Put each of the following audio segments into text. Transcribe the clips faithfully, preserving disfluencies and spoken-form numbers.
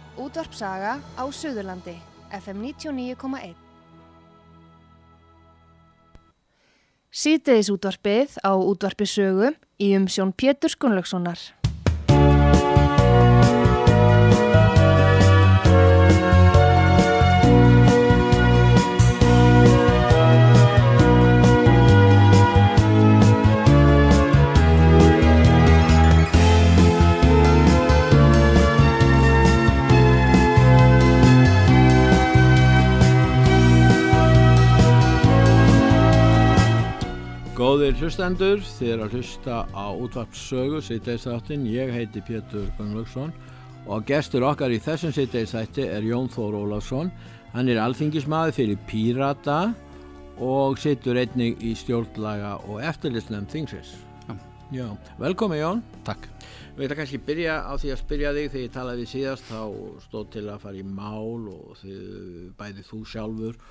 Útvarp Saga á Suðurlandi, F M níutíu og níu komma eitt. Síðdegis útvarpið á Útvarpi Sögu í umsjón Péturs Gunnlaugssonar. Góðir hlustendur, þið eru að hlusta á Útvarp Sögu síðdegisþáttinn. Ég heiti Pétur Gunnlaugsson og gestur okkar í þessum síðdegisþætti er Jón Þór Ólafsson. Hann er alþingismaður fyrir Pírata og situr einnig í stjórnlaga og eftirlitsnefnd þingsins. Já. Já. Velkomin Jón. Takk. Við ætlum kannski byrja á því að spyrja þig. Þegar ég talaði við síðast þá stóð til að fara í mál og þið, bæði þú sjálfur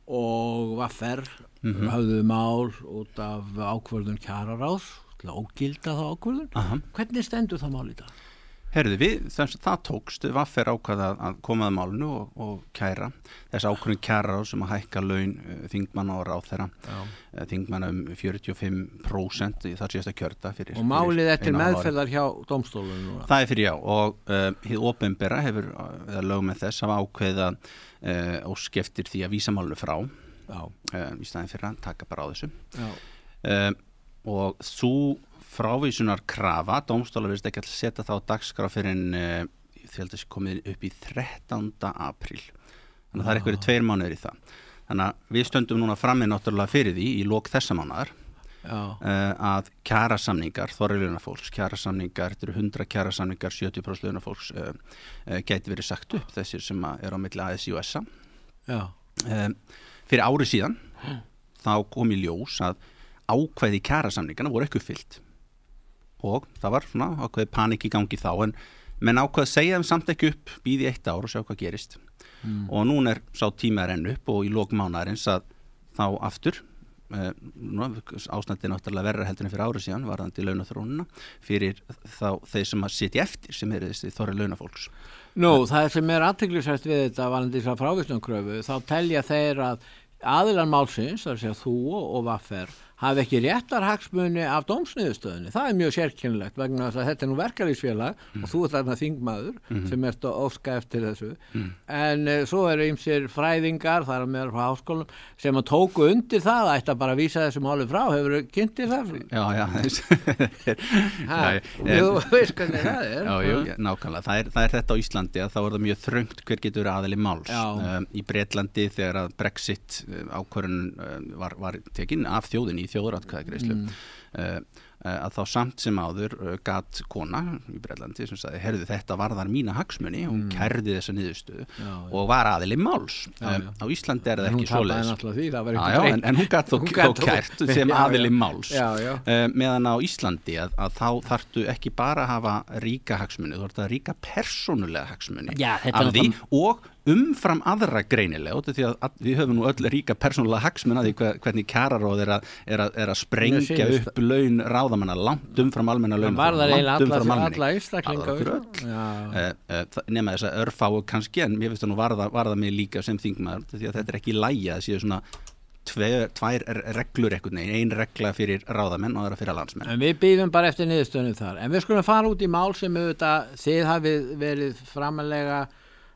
og V R mm-hmm. hafðu mál út af ákvörðun kjararáðs til að ógilda þá ákvörðun. Aha. Hvernig stendur það mál í dag? Herðu við, þess, það tókst, V R ákvaða að koma að málinu og, og kæra þess ákvörðun kjararáðs sem að hækka laun uh, þingmanna og ráðherra uh, þingmanna um fjörutíu og fimm prósent í þar síðasta kjörda fyrir, og málið er til meðferðar hjá dómstólunum núna. Það er fyrir já og uh, hið opinbera hefur eða lög með þess hafa ákveða uh, ósk eftir því að vísa málinu frá uh, í staðinn fyrir að taka bara á þessu uh, og svo frávísunar krafa, dómstólar virðist ekki að setja þá dagskrá fyrir en uh, því held að þessi komið upp í þrettánda apríl. Þannig að það er eitthvað tveir mánuðir í það. Þannig að við stöndum núna frammi náttúrulega fyrir því í lok þessa mánaðar uh, að kjarasamningar, þorri launafólks, kjarasamningar, þetta eru hundrað kjarasamningar, sjötíu prósent launafólks uh, uh, gæti verið sagt upp, þessir sem er á milli A S I og S A. Já. Uh, fyrir ári síðan hm. þá kom í ljós að ákvæði kjarasamningana voru ekki uppfyllt. Og það var svona ákveði panik í gangi þá en menn ákveði að segja þeim samt ekki upp, býði eitt ár og sjá hvað gerist mm. og núna er sá tíma renn upp og í lok mánaðarins að þá aftur eh, ástandið náttúrulega verra heldur en fyrir ári síðan varðandi launaþróunina fyrir þá þeir sem að sitja eftir sem eru þessi þorri launafólks. Nú, það sem er athyglisvert við þetta varðandi þessar frávísunarkröfu, þá telja þeir að aðilar málsins, það er að segja þú og V R hafi ekki réttarhagsmuni af dómsniðurstöðunni. Það er mjög sérkennilegt vegna þess að þetta er nú verkalýðsfélag mm. og þú ert þarna þingmaður mm. sem ert að óska eftir þessu. Mm. En uh, svo eru ýmsir fræðingar, það er meðal frá háskólum, sem að tóku undir það að ætta bara að vísa þessu máli frá. Hefur þú kynntir það? Já, já. ha, þú veist hvernig það er. Já, jú, nákvæmlega. Það er, það er þetta á Íslandi að þá er það mjög þröngt hver getur aðili máls. Um, í Bretlandi þegar að Brexit ákvörðun uh, var, var tekin af þjóðinni í þjóðaratkvæðagreiðslu mm. uh, að þá samt sem áður uh, gat kona í Bretlandi sem sagði, herðu þetta varðar mína hagsmuni og mm. kærði þessa niðurstöðu já, já. Og var aðili máls já, já. Um, á Íslandi er það ekki svoleiðis en, en hún gat þó, þó kært sem já, aðili já. Máls já, já. Uh, meðan á Íslandi að, að þá þarftu ekki bara að hafa ríka hagsmuni, þú þarftu að ríka persónulega hagsmuni já, af því og umfram aðra greinilega og því að, að við höfum nú öll ríka persónulega hagsmuna því hver, hvernig kjararáð er að, er að, er að sprengja upp laun ráðamanna langt umfram almenna laun var það eiginlega alla, alla einstaklinga uh, uh, nema þess að örfáu kannski en mér finnst það nú varða, varða mig líka sem þingmaður því að þetta er ekki í lagi að séu svona tveir, tvær reglur ekkert neginn, ein regla fyrir ráðamenn og aðra fyrir landsmenn. En við býðum bara eftir niðurstöðunum þar en við skulum fara út í mál sem auðvitað þið hafið verið framalega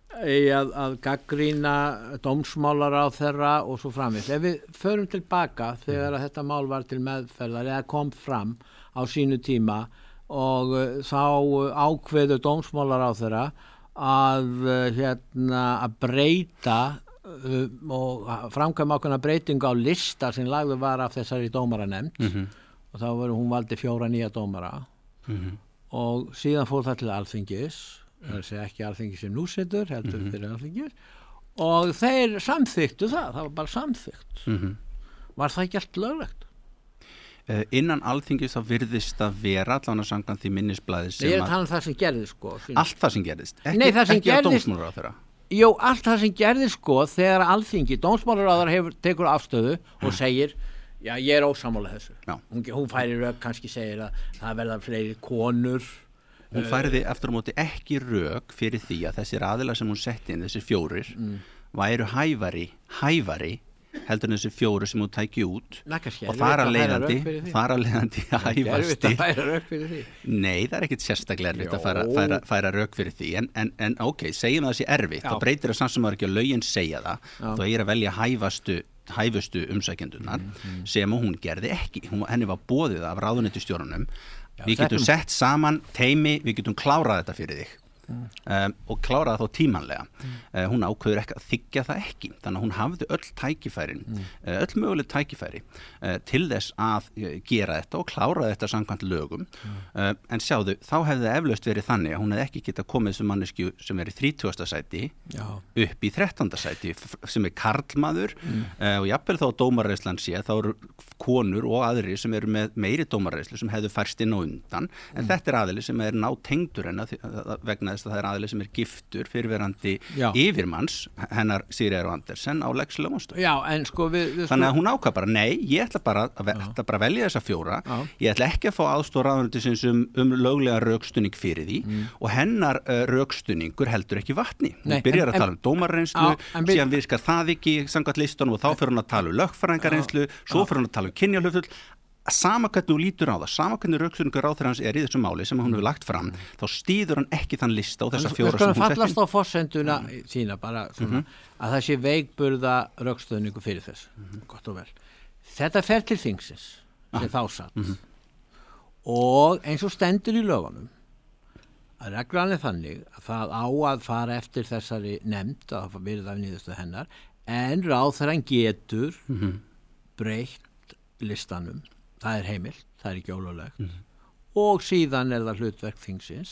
í að, að gaggrýna dómsmálaráðherra og svo framvegis. Ef við förum tilbaka þegar að þetta mál var til meðferðar eða kom fram á sínu tíma og uh, þá ákveður dómsmálaráðherra að uh, hérna að breyta uh, og framkvæma ákveðna breytingu á lista sem lagður var af þessari dómaranefnd mm-hmm. og þá var hún valdi fjóra nýja dómara mm-hmm. og síðan fór það til Alþingis það er að segja ekki Alþingi sem nú situr heldur mm-hmm. fyrir Alþingis og þeir samþyktu það, það var bara samþykt mm-hmm. var það ekki allt löglegt? Uh, innan Alþingis þá virðist að vera allan að samkvæmt því minnisblaði sem að ég er að tala um það sem gerðist sko sín... allt það sem gerðist, ekki, Nei, það sem ekki gerðist... að dómsmálaráðherra Jú, allt það sem gerðist sko þegar Alþingi, dómsmálaráðherra hefur tekur afstöðu og mm. segir já, ég er ósammála þessu hún, hún færir upp, kannski segir að það verða fleiri konur hún færði eftir á móti ekki rök fyrir því að þessir aðilar sem hún setti inn, þessir fjórir mm. væru hæfari, hæfari heldur en þessi fjóri sem hún tæki út Nakkarskjær, og þar að leiðandi þar að leiðandi hæfasti nei, það er ekkit sérstaklega erfitt að færa, færa, færa rök fyrir því en, en, en ok, segjum það sé erfitt þá breytir það samt sem maður ekki að lögin segja það þá er að velja hæfastu hæfustu umsækjendunar mm, mm. sem hún gerði ekki, hún, henni var boðið af ráðuneytisstjórunum við getum sett saman teimi, við getum klárað þetta fyrir þig Mm. Um, og kláraði þá tímanlega mm. uh, hún ákveður ekki að þiggja það ekki þannig að hún hafði öll tækifærin mm. uh, öll möguleg tækifæri uh, til þess að uh, gera þetta og kláraði þetta samkvæmt lögum mm. uh, en sjáðu, þá hefði það eflaust verið þannig að hún hefði ekki getað komið sem manneskju sem er í þrítugasta sæti Já. upp í þrettánda sæti sem er karlmaður mm. uh, og jafnvel þá dómarareynslan sé þá eru konur og aðrir sem eru með meiri dómarareynslu sem hefðu færst inn og undan en mm. þetta er aðili sem er nátengdur hennar vegna að það er aðili sem er giftur fyrirverandi Já. Yfirmanns hennar Sigríðar Andersen á Lex Lögmannsdóttur. Já, en sko við, við Þannig að hún ákvað bara, nei, ég ætla bara að, ætla bara að velja þessa fjóra, Já. Ég ætla ekki að fá aðstoð ráðuneytisins um, um löglega rökstunning fyrir því mm. og hennar uh, rökstunningur heldur ekki vatni. Hún nei, byrjar en, að tala um dómarreynslu, síðan virkar það ekki samkvæmt listunum og þá fyrir hún að tala um lögfræðingareynslu, svo fyrir hún að tala um kynjahlutföll sama hvernig þú lítur á það, sama hvernig rökstuðningur ráðherrans er í þessu máli sem hún hefur lagt fram, þá stýður hann ekki þann lista og þessa fjóra sem hún setti. Við skulum fallast á forsenduna mm. sína bara svona, mm-hmm. að það sé veikburða rökstuðningu fyrir þess, mm-hmm. gott og vel. Þetta fer til þingsins, sem ah. þá satt. Mm-hmm. Og eins og stendur í lögunum, að reglan er þannig að það á að fara eftir þessari nefnd, að það verið af niðurstöðu hennar, en ráðherran getur mm-hmm. breytt listanum. Það er heimilt, það er ekki ólöglegt mm. og síðan er það hlutverk þingsins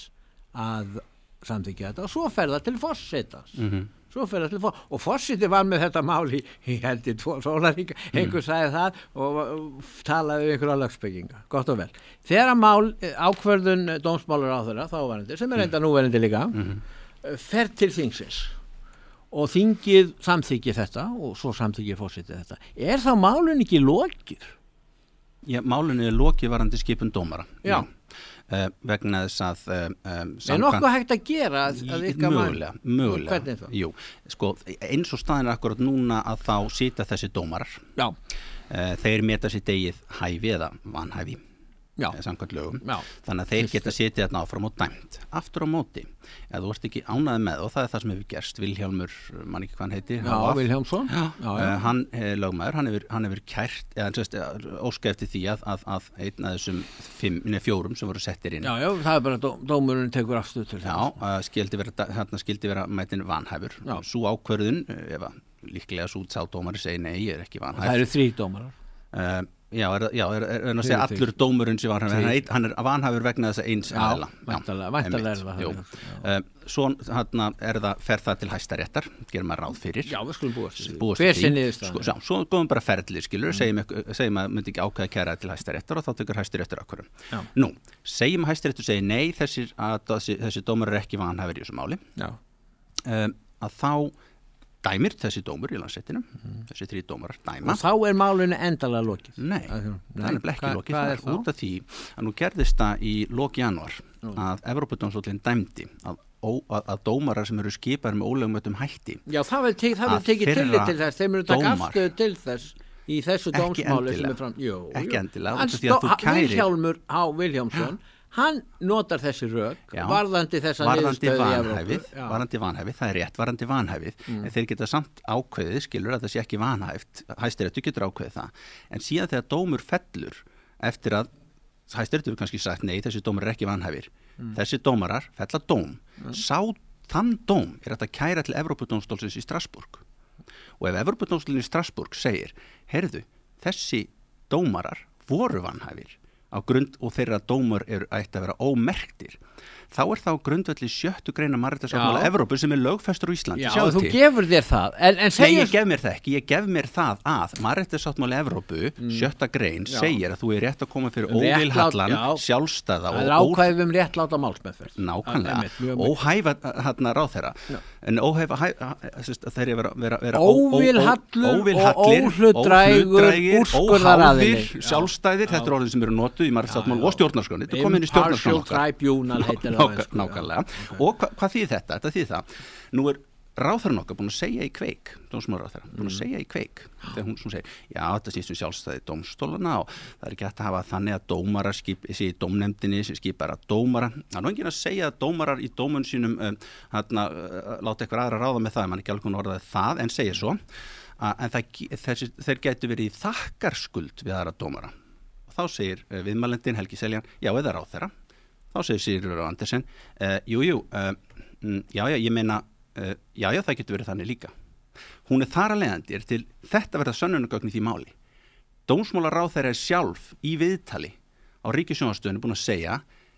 að samþykkja þetta og svo fer það til forsetans mm-hmm. svo fer það til forsetans og forseti var með þetta mál í, í held í tvo sólarhringa, mm. einhver sagði það og, og talaði um einhverja lögsbygginga, gott og vel. Þegar að mál ákvörðun dómsmálar á þeirra þáverandi, sem er enda núverandi líka mm-hmm. fer til þingsins og þingið samþykkir þetta og svo samþykkir forseti þetta. Er þá málun ekki lokið? Já, málunni er lokið varandi skipun dómara. Já. Uh, vegna þess að uh, um, er nokkuð hægt að gera að, að ykkar mögulega, mögulega. Jú, sko, eins og staðin er akkurat núna að þá sita þessi dómarar. Já. Uh, þeir meta sér degið hæfi eða vanhæfi. Já. Samkvæmt lögum. Já. Þannig að þeir geta setið þarna áfram og dæmt. Aftur á móti, ef þú ert ekki ánægð með og það er það sem hefur gerst, Vilhjálmur, mann ekki hvað hann heiti. Já, Vilhjálmsson. Já. Já, já. Uh, hann er lögmaður, hann hefur, hann hefur kært, eða sérst, óska eftir því að, að, að einn af þessum fimm, neð fjórum sem voru settir inn. Já, já, það er bara dó, dómurinn tekur afstöð til það. Já, uh, skildi vera, hérna skildi vera mætin vanhæfur. Já. Sú ákvörðun, ef að líklega sú sá dómari segi nei, ég er ekki vanhæf. Það eru þrí dómarar. Uh, Já, er, já, er, er, er að segja allur dómurinn sem var hann, hann er vanhæfur vegna þess að eins aðila. Já, væntalega er það. Uh, svo hérna er það, fer það til Hæstaréttar, gerum maður ráð fyrir. Já, við skulum búast því. Búast Hver sé niðurstaðan? Sko, svo góðum bara ferðlið, skilur, mm. segjum, segjum að myndi ekki ákveða kæra til Hæstaréttar og þá tekur Hæstaréttar ákvörðun. Nú, segjum að Hæstaréttur segir nei, þessir, að, þessi, þessi dómar er ekki vanhæfur í þessu máli. Já. Um, að þá dæmir þessi dómur í Landsréttinum, mm. þessi þrír dómarar dæma. Og þá er málinu endalega lokið? Nei, það er ekki lokið. Það er út af því að nú gerðist það í lok janúar mm. að Evrópudómstóllinn dæmdi að, að, að dómarar sem eru skipaðir með ólögmætum hætti. Já, það vil tekið tillit til þess, þeir eru taka afstöðu til þess í þessu dómsmáli sem er fram. Jú, ekki endilega, út af því að þú kærir. Vilhjálmur H. Vilhjálmsson, hann notar þessi rök Já, varðandi þessa niðurstöðu í Evrópu. Varðandi vanhæfið, það er rétt, varðandi vanhæfið, mm. en þeir geta samt ákveðið, skilur að það sé ekki vanhæft, Hæstiréttur getur ákveðið það, en síðan þegar dómur fellur eftir að Hæstiréttur hefur kannski sagt nei, þessi dómur er ekki vanhæfir, mm. þessi dómarar fella dóm, mm. sá þann dóm er þetta kæra til Evrópudómstólsins í Strasbourg og ef Evrópudómstólinn í Strasbourg segir, heyrðu, þessi dómarar voru vanhæfir á grund og þeirra dómar eru ætti að vera ómerktir þá er þá grundvelli sjöttu greina mannréttindasáttmála Evrópu sem er lögfestur á Íslandi. Já, þú til. gefur þér það. En, en segir... Nei, ég gef mér það ekki. Ég gef mér það að mannréttindasáttmála Evrópu, mm. sjötta grein, já. segir að þú er rétt að koma fyrir um óvilhallan, sjálfstæða og... Það er ákvæðið um réttláta málsmeðferð. Nákvæmlega. Óhæfa hérna ráðherra. En óhæfa, þeir eru vera, vera óvilhallur og óhlutdrægur úrskurðaraðili. Sjálfstæðir, þetta er orðin sem eru notuð í mannréttindasáttmálanum og stjórnarskránni, þetta kom inn í stjórnarskránni nákvæmlega. Og hva, hvað þýðir þetta? Þetta þýðir það, nú er ráðherrann okkar búin að segja í kveik, dómsmálaráðherra, búin að segja í kveik þegar hún sem segir, já þetta sýst um sjálfstæði dómstólana og það er ekki hægt að hafa þannig að dómarar skip, sé í dómnefndinni sem skipar að dómara, það er nú enginn að segja að dómarar í dómun sínum um, hérna, uh, láta eitthvað aðra ráða með það, mann ekki alveg orðaði það en segir svo, uh, en það, þessi, þeir gætu verið í þakkarskuld við aðra dómara og þá segir uh, viðmælendin Helgi Seljan, já eða ráðherra, þá segir Sigurður Andersen, uh, jú, jú, uh, já, já, ég meina Uh, já, já, það getur verið þannig líka. Hún er þar að leiðandi er til þetta verða sönnunargögn í því máli. Dómsmálaráðherra er sjálf í viðtali á Ríkissjónvarpsstöðinni búin að segja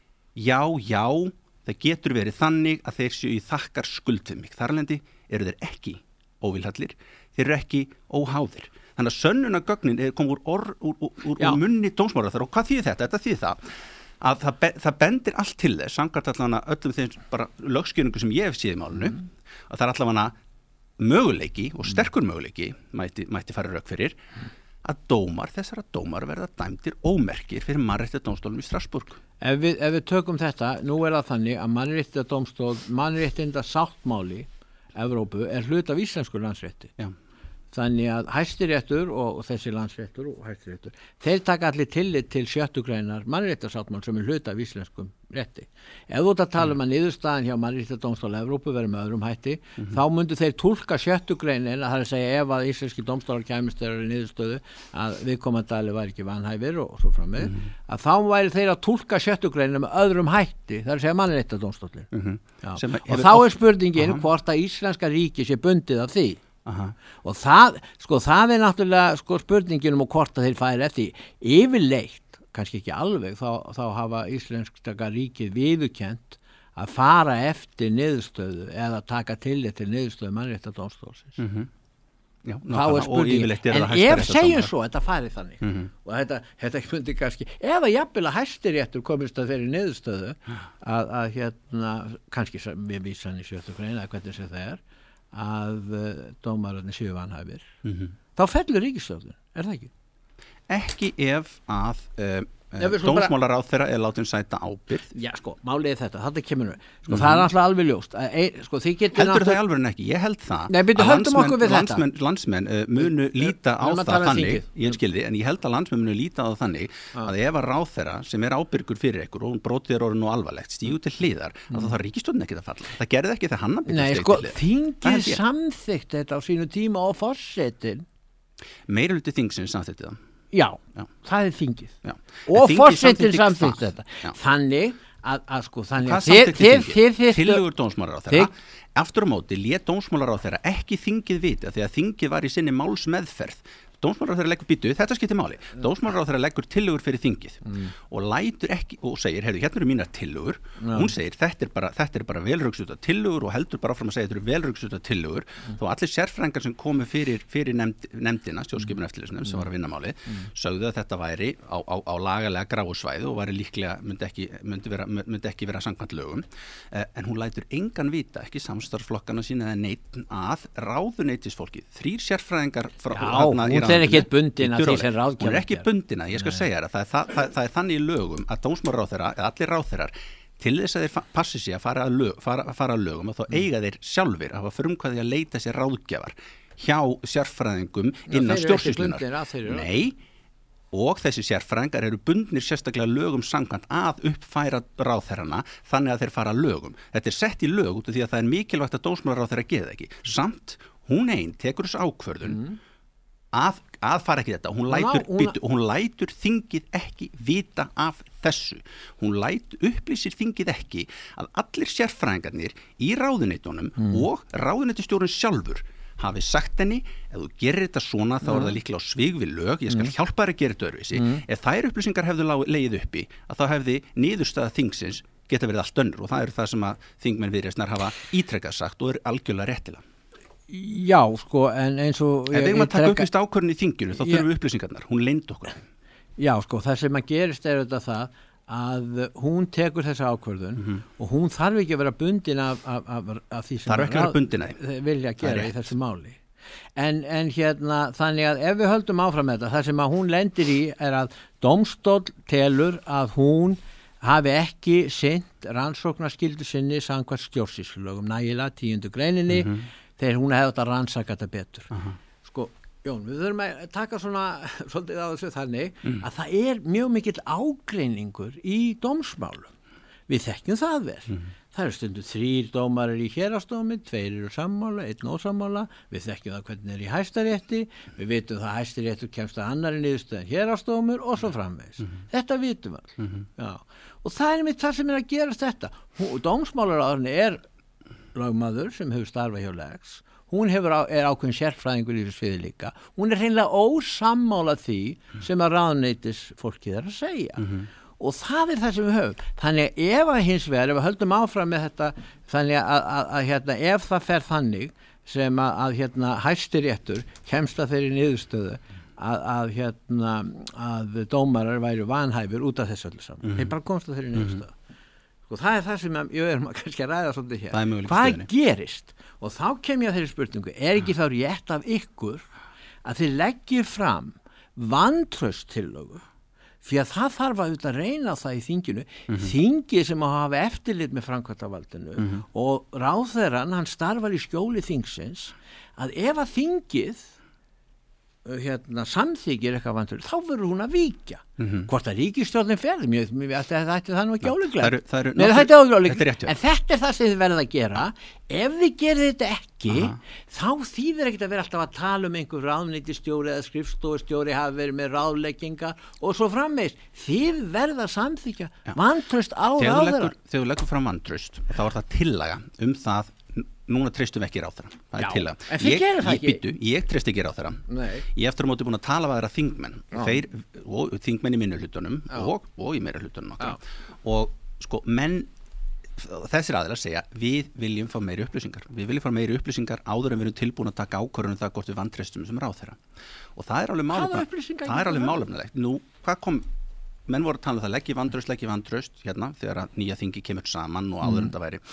já, já, það getur verið þannig að þeir séu í þakkar skuld við mig. Þar að leiðandi eru þeir ekki óvilhallir, þeir eru ekki óháðir. Þannig að sönnunargögnin kom úr, úr, úr, úr, úr munni dómsmálaráðherra og hvað þýðir þetta? Þetta þýðir það að það, be, það bendir allt til þess, samkvæmt allavega öllum þeim bara lögskýringu sem ég hef séð í málinu, mm. að það er allavega möguleiki og sterkur möguleiki, mætti, mætti fara rauk fyrir, að dómar, þessara dómar verða dæmdir ómerkir fyrir mannréttindadómstólnum í Strasbourg. Ef við, ef við tökum þetta, nú er það þannig að mannréttindadómstól, mannréttindasáttmáli Evrópu er hlut af íslensku landsrétti. Já. Þannig að Hæstiréttur og, og þessi landsréttur og Hæstiréttur, þeir taka allir tillit til sjöttu greinar mannréttarsáttmáls sem er hluta af íslenskum rétti. Ef þú ert að tala um að niðurstaðan hjá Mannréttindadómstóli Evrópu verður með öðrum hætti, mm-hmm. þá myndu þeir túlka sjöttu greinin, það er að segja ef að íslenski dómstólar kæmist þeirra í niðurstöðu að viðkomandi var ekki vanhæfir og, og svo framvið, mm-hmm. að þá væri þeir að túlka sjöttu greinin með öðrum hætti, það er að segja Mannréttindadómstóli. Mm-hmm. Og þá er spurningin uh-huh. hvort að íslenska ríki sé bundið af því. Aha. Og það, sko, það er náttúrulega sko, spurningin um hvort að þeir færi eftir yfirleitt, kannski ekki alveg þá, þá hafa íslenska ríkið viðurkennt að fara eftir niðurstöðu eða taka tillit til niðurstöðu Mannréttindadómstólsins. Mm-hmm. Já, þá er spurningin, en ef segjum svo þetta færi þannig mm-hmm. og þetta, þetta myndi kannski, ef að jafnvel að Hæstiréttur komist að þeirri niðurstöðu að, að hérna, kannski við vísan í sjöttu grein eða hvernig sem það er að uh, dómararnir séu vanhæfir mm-hmm. þá fellur ríkisstjórnin, er það ekki? Ekki ef að uh, dómsmálaráðherra er látin sæta ábyrgð. Já, sko, málið er þetta, þetta kemur nú sko, mm-hmm. það er alltaf alveg ljóst að, e, sko, heldur náttúr... það alveg en ekki, ég held það Nei, byrju, að landsmenn, landsmenn, landsmenn uh, munu líta á það þannig ég skildi, en ég held að landsmenn munu líta á það þannig ah. að ef að ráðherra sem er ábyrgur fyrir ykkur og hún brotið er orðin og alvarlegt stígu til hliðar, mm. þá þarf ríkisstjórnin ekki að falla það gerði ekki þegar hann að Nei, sko, þingið samþykkt þetta á sínu tíma og forsetin meirihluti þingsins samþykkti það Já, Já, það er þingið Já. og forsetin samþykkt þetta Já. Þannig að, að sko þannig að þið, þið, þið, þið Tillögur dómsmálaráðherra aftur á móti lét dómsmálaráðherra ekki þingið vita því að þingið var í sinni málsmeðferð dómsmálaráðherra leggur býtu, þetta skiptir máli mm. dómsmálaráðherra leggur tillögur fyrir þingið mm. og lætur ekki, og segir, heyrðu, hérna eru mínar tillögur mm. hún segir, þetta er bara, þetta er bara velröksuta tillögur og heldur bara áfram að segja þetta eru velröksuta tillögur, mm. þó allir sérfræðingar sem komu fyrir, fyrir nefnd, nefndina stjórnskipun eftirlitsnefnd mm. sem var að vinna máli mm. sögðu að þetta væri á, á, á lagalega gráusvæði og væri líklega myndi ekki, myndi vera, myndi ekki vera samkvæmt lögum eh, en hún lætur engan vita, ekki samstarfsflokkana sína eða neitt að ráðuneytisfólki, þrír sérfræðingar frá, Já, hún er ekki bundin að því sem ráðgjafar hún er ekki bundin að, ég skal Nei. segja það það er, það, það, það er þannig í lögum að dómsmálaráðherra eða allir ráðherrar til þess að þeir passi sig að fara að, lög, fara, fara að lögum og þá eiga þeir sjálfir að hafa frumkvæði að leita sér ráðgjafar hjá sérfræðingum innan stjórnsýslunnar Nei, og þessi sérfræðingar eru bundnir sérstaklega lögum samkvæmt að uppfæra ráðherrana þannig að þeir fara að lögum þetta er sett í lög út af því að það er mikilvægt að dómsmálaráðherra geði ekki samt hún einn tekur þessu ákvörðun mm. Að, að fara ekki þetta hún lætur, Ná, hún... Byttu, hún lætur þingið ekki vita af þessu hún lætur upplýsir þingið ekki að allir sérfræðingarnir í ráðuneytunum mm. og ráðuneytustjórinn sjálfur hafi sagt henni ef þú gerir þetta svona þá mm. er það líklega á svig við lög ég skal mm. hjálpa þér að gera þetta öðruvísi mm. ef þær upplýsingar hefðu legið uppi að þá hefði niðurstaða þingsins geta verið allt önnur og það eru það sem að þingmenn Viðreisnar hafa ítrekkað sagt og er algjörlega réttilega Já, sko, en eins og Ef við erum að taka upp í ákvörðun í þinginu þá þurfum við upplýsingarnar, hún leyndi okkur Já, sko, það sem að gerist er þetta það að hún tekur þessa ákvörðun mm-hmm. og hún þarf ekki að vera bundin af, af, af, af því sem þarf ekki að vera bundin af því vilja gera í þessu máli en, en hérna þannig að ef við höldum áfram þetta, það sem að hún lendir í er að dómstóll telur að hún hafi ekki sinnt rannsóknarskyldu sinni samkvæmt stjórnsýslulögum nægilega tíundu greininni mm -hmm. þegar hún hefði þetta rannsaka þetta betur. Uh -huh. Sko, Jón, við þurfum að taka svona svolítið á þessu þannig mm. að það er mjög mikill ágreiningur í dómsmálum. Við þekkjum það vel. Mm. Það eru stundu þrýr dómarar í héraðsdómi, tveir eru sammála, einn ósammála, við þekkjum það hvernig er í Hæstarétti, við vitum það að Hæstaréttur kemst að annari niðurstöð en héraðsdómur og svo framvegis. Mm-hmm. Þetta vitum við all. Mm-hmm. Já. Og það er mitt það sem er að gerast þetta. Dómsmálaráðurinn er lögmaður sem hefur starfað hjá Lex, hún hefur á, er ákveðin sérfræðingur í þessu sviði líka, hún er hreinlega ósammála því sem að ráðuneytis fólkið er að segja. Mm-hmm. Og það er það sem við höfum. Þannig að ef að hins vegar, ef við höldum áfram með þetta, þannig að, að, að hérna, ef það fer þannig sem að, að hérna, Hæstiréttur kemst að þeirri niðurstöðu að, að, hérna, að dómarar væru vanhæfur út af þessu öllu saman. Mm-hmm. Þeir bara komst að þeirri niðurstöðu. Mm-hmm. Og það er það sem ég er kannski að ræða svolítið hér. Hvað stöðinni. Gerist? Og þá kem ég að þeirri spurningu, er ekki þá rétt af ykkur að þið leggir fram vantrauststillögu? Því að það þarf að auðvitað reyna það í þinginu, mm-hmm. þingi sem að hafa eftirlit með framkvæmdarvaldinu mm-hmm. og ráðherrann, hann starfar í skjóli þingsins, að ef að þingið hérna, samþykir eitthvað vantur, þá verður hún að víkja. Mm-hmm. Hvort að ríkisstjórnin ferði, mjög, mjög, þetta er það nú ekki áleiklega. En þetta er það sem þið verða að gera. Ef þið gerir þetta ekki, Aha. þá þýðir ekkert að vera alltaf að tala um einhver ráðuneytisstjóri eða skrifstofustjóri hafi verið með ráðleggingar og svo framvegis. Þið verða að samþykja vantraust á ráðherra. Þegar þú leggur fram vantraust, þá er það tillaga um það núna treystum við ekki ráðherra. Það er tillaga. En þið gerir það ekki? Ég, byttu, ég treyst ekki ráðherra. Nei. Ég eftir á móti búin að tala við þeirra þingmenn. Þeir, og þingmenn í minnihlutunum og, og í meirihlutunum okkar. Og sko, menn, þessir aðilar segja, við viljum fá meiri upplýsingar. Við viljum fá meiri upplýsingar áður en við erum tilbúin að taka ákvörðun um það hvort við vantreystum sem ráðherra. Og það er alveg málefnilegt. Það er alveg málefnilegt. Nú, hvað kom, menn voru að tala um það, leggi vantraust, leggi vantraust, hérna, þegar að nýja þingi kemur saman og áður en það væri.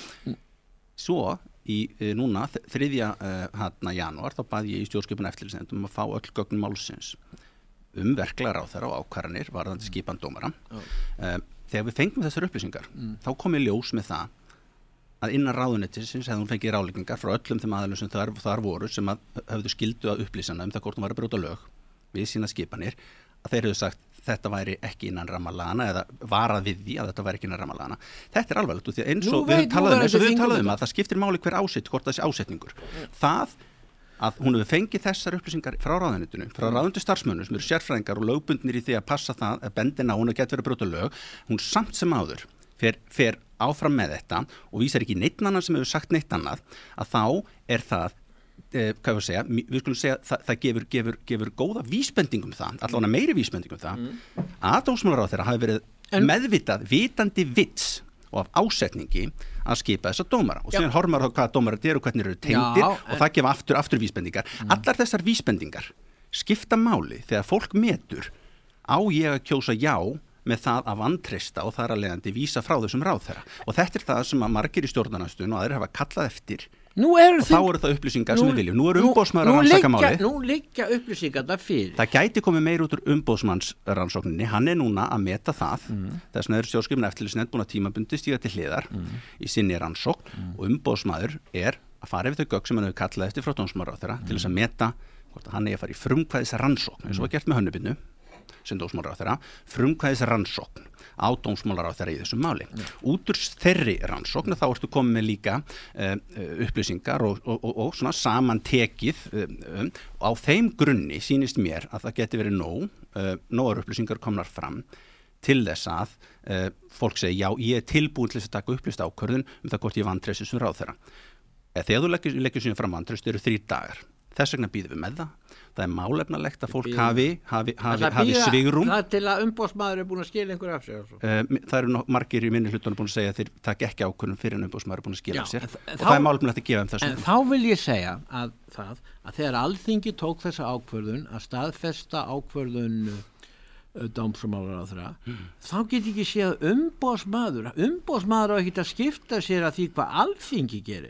Svo, í núna, þriðja hérna janúar, þá bað ég í stjórnskipunar eftirlitsnefnd um að fá öll gögn málsins um verklega ráðherra og ákvarðanir varðandi skipan dómara. Oh. Uh, þegar við fengum þessar upplýsingar, mm. þá kom ég ljós með það að innan ráðuneytisins hefði hún fengið ráðleggingar frá öllum þeim aðalum sem þar, þar voru sem að höfðu skyldu að upplýsana um það hvort hún var að brjóta lög við sína skipanir, að þeir hefðu sagt þetta væri ekki innan rammalagana eða varað við því að þetta væri ekki innan rammalagana. Þetta er alvarlegt og því eins og við talaðum, eins og við talaðum að það skiptir máli hver ásett, hvort þessi ásetningur. Mm. Það að hún hefur fengið þessar upplýsingar frá ráðuneytinu, frá ráðuneytu starfsmönnum sem eru sérfræðingar og lögbundnir í því að passa það að bendina hún að geta verið að brjóta lög, hún samt sem áður fer, fer áfram með þetta og vísar ekki neitt annað sem hefur sagt neitt annað, að þá er það Eh, hvað við segja, við skulum segja það, það gefur, gefur, gefur góða vísbendingum það, allavega meiri vísbendingum það mm. að dómsmálaráðherra hafi verið en, meðvitað, vitandi vits og af ásetningi að skipa þessa dómara og síðan horfum maður á hvaða dómara þetta eru og hvernig eru tengdir Já, og en, það gefa aftur, aftur vísbendingar mm. allar þessar vísbendingar skipta máli þegar fólk metur á ég að kjósa já með það að vantreysta og þar að leiðandi vísa frá þessum ráðherra og þetta er það sem að margir í stjórnarnarstöðun og aðrir hafa kallað eftir og þá eru það upplýsingar nú, sem við viljum. Nú er umboðsmaður að rannsaka málið. Nú liggja upplýsingar það fyrir. Það gæti komið meir út úr umboðsmannsrannsókninni. Hann er núna að meta það. Mm. Þess vegna eru stjórnskipunar eftirlitsnefnd búin að tímabundi stíga til hliðar mm. í sinni rannsókn mm. og umboðsmaður er að fara yfir þau gögn sem hann hefur kallað eftir frá dómsmálaráðherra mm. til þess að meta hvort hann eigi að fara í frumkvæðis rannsókn eins og var gert með Hönnubinnu sem dómsmálaráðherra, frumkvæðis rannsókn á dómsmálaráðherra í þessum máli. Mm. Út úr þeirri rannsókn þá ertu komið með líka uh, upplýsingar og, og, og, og svona samantekið um, og á þeim grunni sýnist mér að það geti verið nóg, uh, nógar upplýsingar komnar fram til þess að uh, fólk segi já, ég er tilbúin til þess að taka upplýst ákvörðun um það hvort ég vantreysti sem ráðherra. Þegar þú leggur, leggur síðan fram vantreyst eru þrír dagar. Þess vegna býðum við með það. Það er málefnalegt að fólk hafi, hafi, hafi, hafi svigrum. Það er til að umboðsmaður er búin að skila einhver af sér. Uh, það eru margir í minni hlutunum búin að segja að þeir taka ekki ákvörðun fyrir en umboðsmaður er búin að skila af sér. Og þá, það er málefnalegt að gefa um þessum. En þá vil ég segja að það, að þegar Alþingi tók þessa ákvörðun að staðfesta ákvörðun dómsmálaráðherra, mm. þá get ekki séð umboðsmaður. Umboðsmaður á ekki að skipta sér að því hvað Alþingi gerir.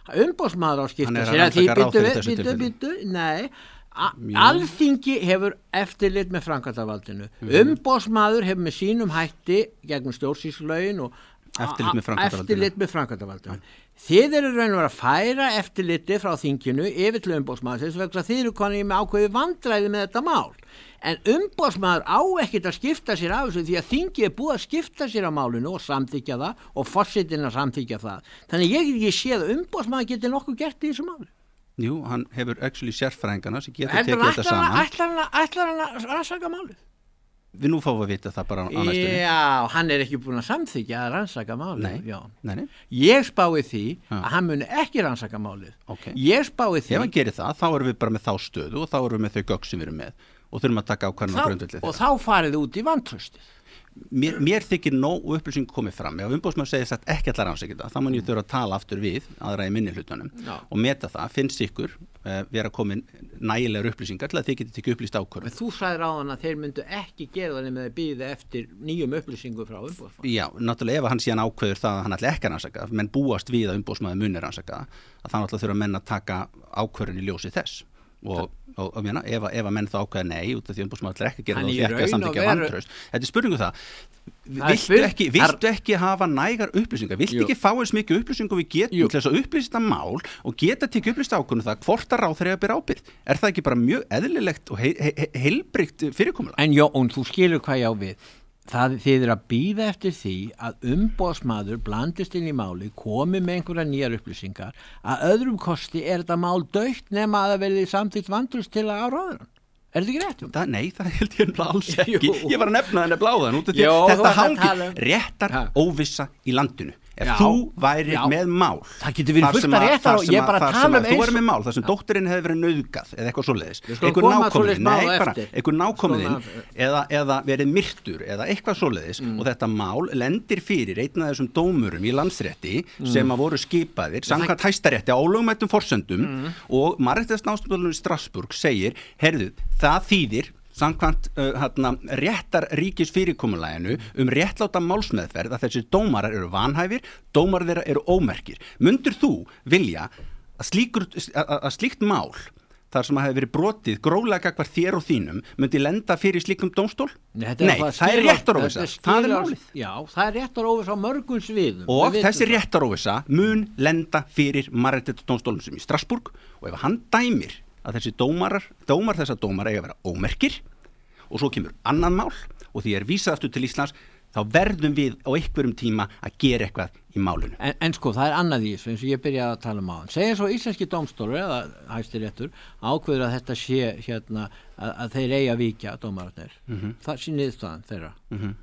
Umboðsmaður á skipta Hann er að sér að því rannsaka ráðherra í byttu, þessu byttu, tilfelli. byttu, nei A- Jú. Alþingi hefur eftirlit með framkvæmdarvaldinu Mhm. Umboðsmaður hefur með sínum hætti gegn stjórnsýslulögin og Eftirlit með framkvæmdarvaldinu. eftirlit með framkvæmdarvaldinu Þið eru raun og vera að færa eftirliti frá þinginu yfir til umboðsmaður þess að þið eru konið með ákveði vandræði með þetta mál en umboðsmaður á ekkert að skipta sér af þessu því að þingi er búið að skipta sér af málinu og samþykja það og forsetinn að samþykja það þannig ég get ekki séð að umboðsmaður geti nokkuð gert í þessu máli Jú, hann hefur actually sérfræðingana sem getur Heldur tekið hann þetta ætlar hann- saman ætlar hann ætlar hann að rannsaka málið Við nú fáum að vita það bara á næstunni Já, hann er ekki búin að samþykja að rannsaka málið Nei, Já. nei, nei Ég spái því Já. að hann muni ekki rannsaka málið Ok. Ég spái því Ef hann gerir það, þá erum við bara með þá stöðu og þá erum við með þau gögn sem við erum með og þurfum að taka ákvarðan á þá, grundvelli og þeirra. þá farið út í vantraustið Mér, mér þykir nóg upplýsing komið fram. Ef umbóðsmaður segir satt ekki allar rannsaka þetta, þá mun ég þurfa að tala aftur við aðra í minni hlutunum Já. og meta það, finnst ykkur uh, vera komin nægilegar upplýsingar til að þið getið tekið upplýst ákvörðun. En þú sagðir á hann að þeir myndu ekki gera það með að býða eftir nýjum upplýsingum frá umbóðsmann Já, náttúrulega ef hann síðan ákveður það að hann ætla ekki að rannsaka, menn búast við að umbóðsmaður muni rannsaka, að það náttúrulega þurfa menn að taka ákvörðun í ljósi þess. Og, og, og mjana, ef, ef að menn þá ákveða nei út af því umbóðsmaður ætlar ekki að gera Hann það í og því ekki að raun og samþykkja veru- vantraust. Þetta er spurningu það, Það er viltu spurning- ekki, viltu ekki hafa nægar upplýsingar, viltu Jú. ekki fá eins mikið upplýsingum við getum Jú. til þess að upplýsta mál og geta tekið upplýsta ákvörðun það hvort að ráðherra ber ábyrgð. Er það ekki bara mjög eðlilegt og he, he, he, heilbrigt fyrirkomulag? En Jón, þú skilur hvað ég á við Það þið er að býða eftir því að umbóðsmaður blandist inn í máli komi með einhverja nýjar upplýsingar að öðrum kosti er þetta mál dautt nema að það verði samþykkt vantraust til að áráður Er þetta ekki rétt? Jón? Það, nei, það held ég nefnilega alls ekki. Jú. Ég var að nefna þenni bláðan út af því Jó, að þú þetta ert að hangir tala um- réttar Ha. óvissa í landinu. Ef Já, þú væri já. með mál Það getur verið þar fullt sem af að- réttar þar og sem ég að- bara þar tala sem um að- Þú eins- væri með mál þar sem dóttirinn hefði verið nauðgað eða eitthvað svoleiðis. Við skulum Einhver koma að nákomiðinn, svoleiðis mál nei, á bara eftir. einhver nákomiðinn Skulum að- eða, eða verið myrtur eða eitthvað svoleiðis Mm. og þetta mál lendir fyrir einn af þessum dómurum í landsrétti Mm. sem að voru skipaðir samkvæmt hæstarétti á ólögmætum forsendum Mm. og Mannréttindadómstóllinn í Strassburg segir, heyrðu, það þýðir samkvæmt uh, hérna, réttar ríkis fyrirkomulaginu um réttláta málsmeðferð að þessir dómarar eru vanhæfir, dómarar þeirra eru ómerkir. Mundur þú vilja að, slíkur, að, að slíkt mál þar sem að hefði verið brotið gróflega gagnvart þér og þínum myndi lenda fyrir slíkum dómstól? Nei, Nei, það er réttaróvissa, það er málið. Já, það er réttaróvissa á mörgum sviðum Og Við þessi vitum það. réttaróvissa mun lenda fyrir Mannréttindadómstólnum sem í Strassburg og ef hann dæmir að þessi dómarar, dómar þessa dómar eiga að vera ómerkir og svo kemur annan mál og því er vísað aftur til Íslands þá verðum við á einhverjum tíma að gera eitthvað í málinu. En, en sko, það er annað í þessu eins og ég byrjaði að tala um á hann. Segja svo íslenski dómstólur eða hæstiréttur ákveður að þetta sé hérna að, að þeir eiga að víkja dómararnir. Mhm. Það sé niðurstaðan þeirra. Mm-hmm.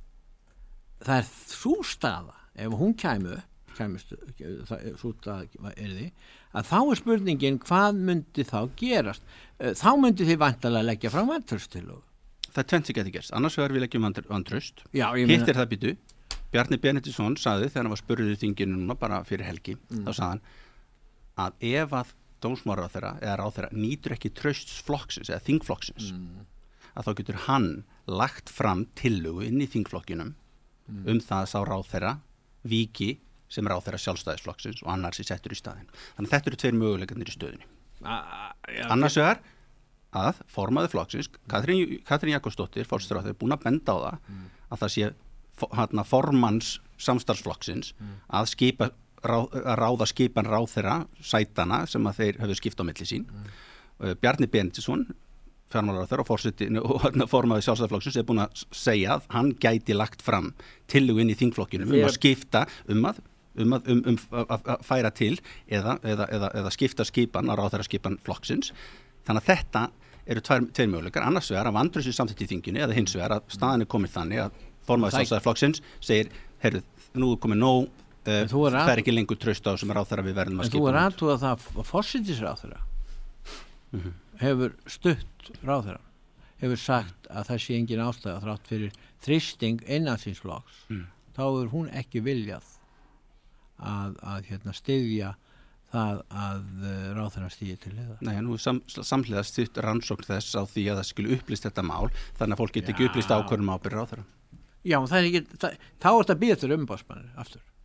Það er sú staða, ef hún kæmu, kæmust, það, sú staða er því, að þá er spurningin hvað myndi þá gerast. Þá myndi þið vantarlega leggja fram vantrauststillögu. Það er tvennt sem getur gerst. Annars vegar við leggjum vandr- vantraust. Já, ég Hitt meina- er það býtu. Bjarni Benediktsson sagði þegar hann var spurður í þinginu núna bara fyrir helgi, Mm. þá sagði hann að ef að dómsmálaráðherra eða ráðherra nýtur ekki trausts flokksins eða þingflokksins Mm. að þá getur hann lagt fram tillögu inn í þingflokkinum Mm. um það að sá ráðherra víki sem ráðherra sjálfstæðisflokksins og annars er settur í staðinn. Þannig að þetta eru tveir möguleikarnir í stöðunni. A- ja, Annars vegar að formaður flokksins, Katrín, Katrín Jakobsdóttir, fórstjóri er búin að benda á það að það sé hérna, formanns samstarfsflokksins að skipa ráð, að ráða skipan ráðherra sætana sem að þeir hefur skipt á milli sín. Mm. Bjarni Benediktsson fjármálaráðherra og fórseti og hérna, formaður sjálfstæðisflokksins er búin að segja að hann gæti lagt fram tillögu inn í þingflokkinum um að skipta um að um að, um, um, að, að færa til eða, eða, eða, eða skipta skipan á ráðherra skipan flokksins. Þannig að þetta eru tveir, tveir möguleikar, annars vegar að vantraust í samþykkt í þinginu eða hins vegar að staðan er komið þannig að formaður sjálfstæðisflokksins segir, heyrðu, nú er komið nóg, uh, það er ekki lengur traust á sem ráðherra við verðum að skipa. En þú er aðtúið að það að forsætisráðherra mm-hmm. hefur stutt ráðherra, hefur sagt að það sé engin ástæða þrátt fyrir þrýsting innan síns flokks, mm. þá er hún ekki viljað að, að hérna, styðja það að uh, ráðherra stigi til liða. Nei, nú er sam, samhliða stutt rannsókn þess á því að það skulle upplýst þetta mál, þannig að fólk geti ekki upplýst ákvörðum ábyrgð ráðherra. Já, það er ekki, það, þá er þetta býða til umbóðsmanni aftur.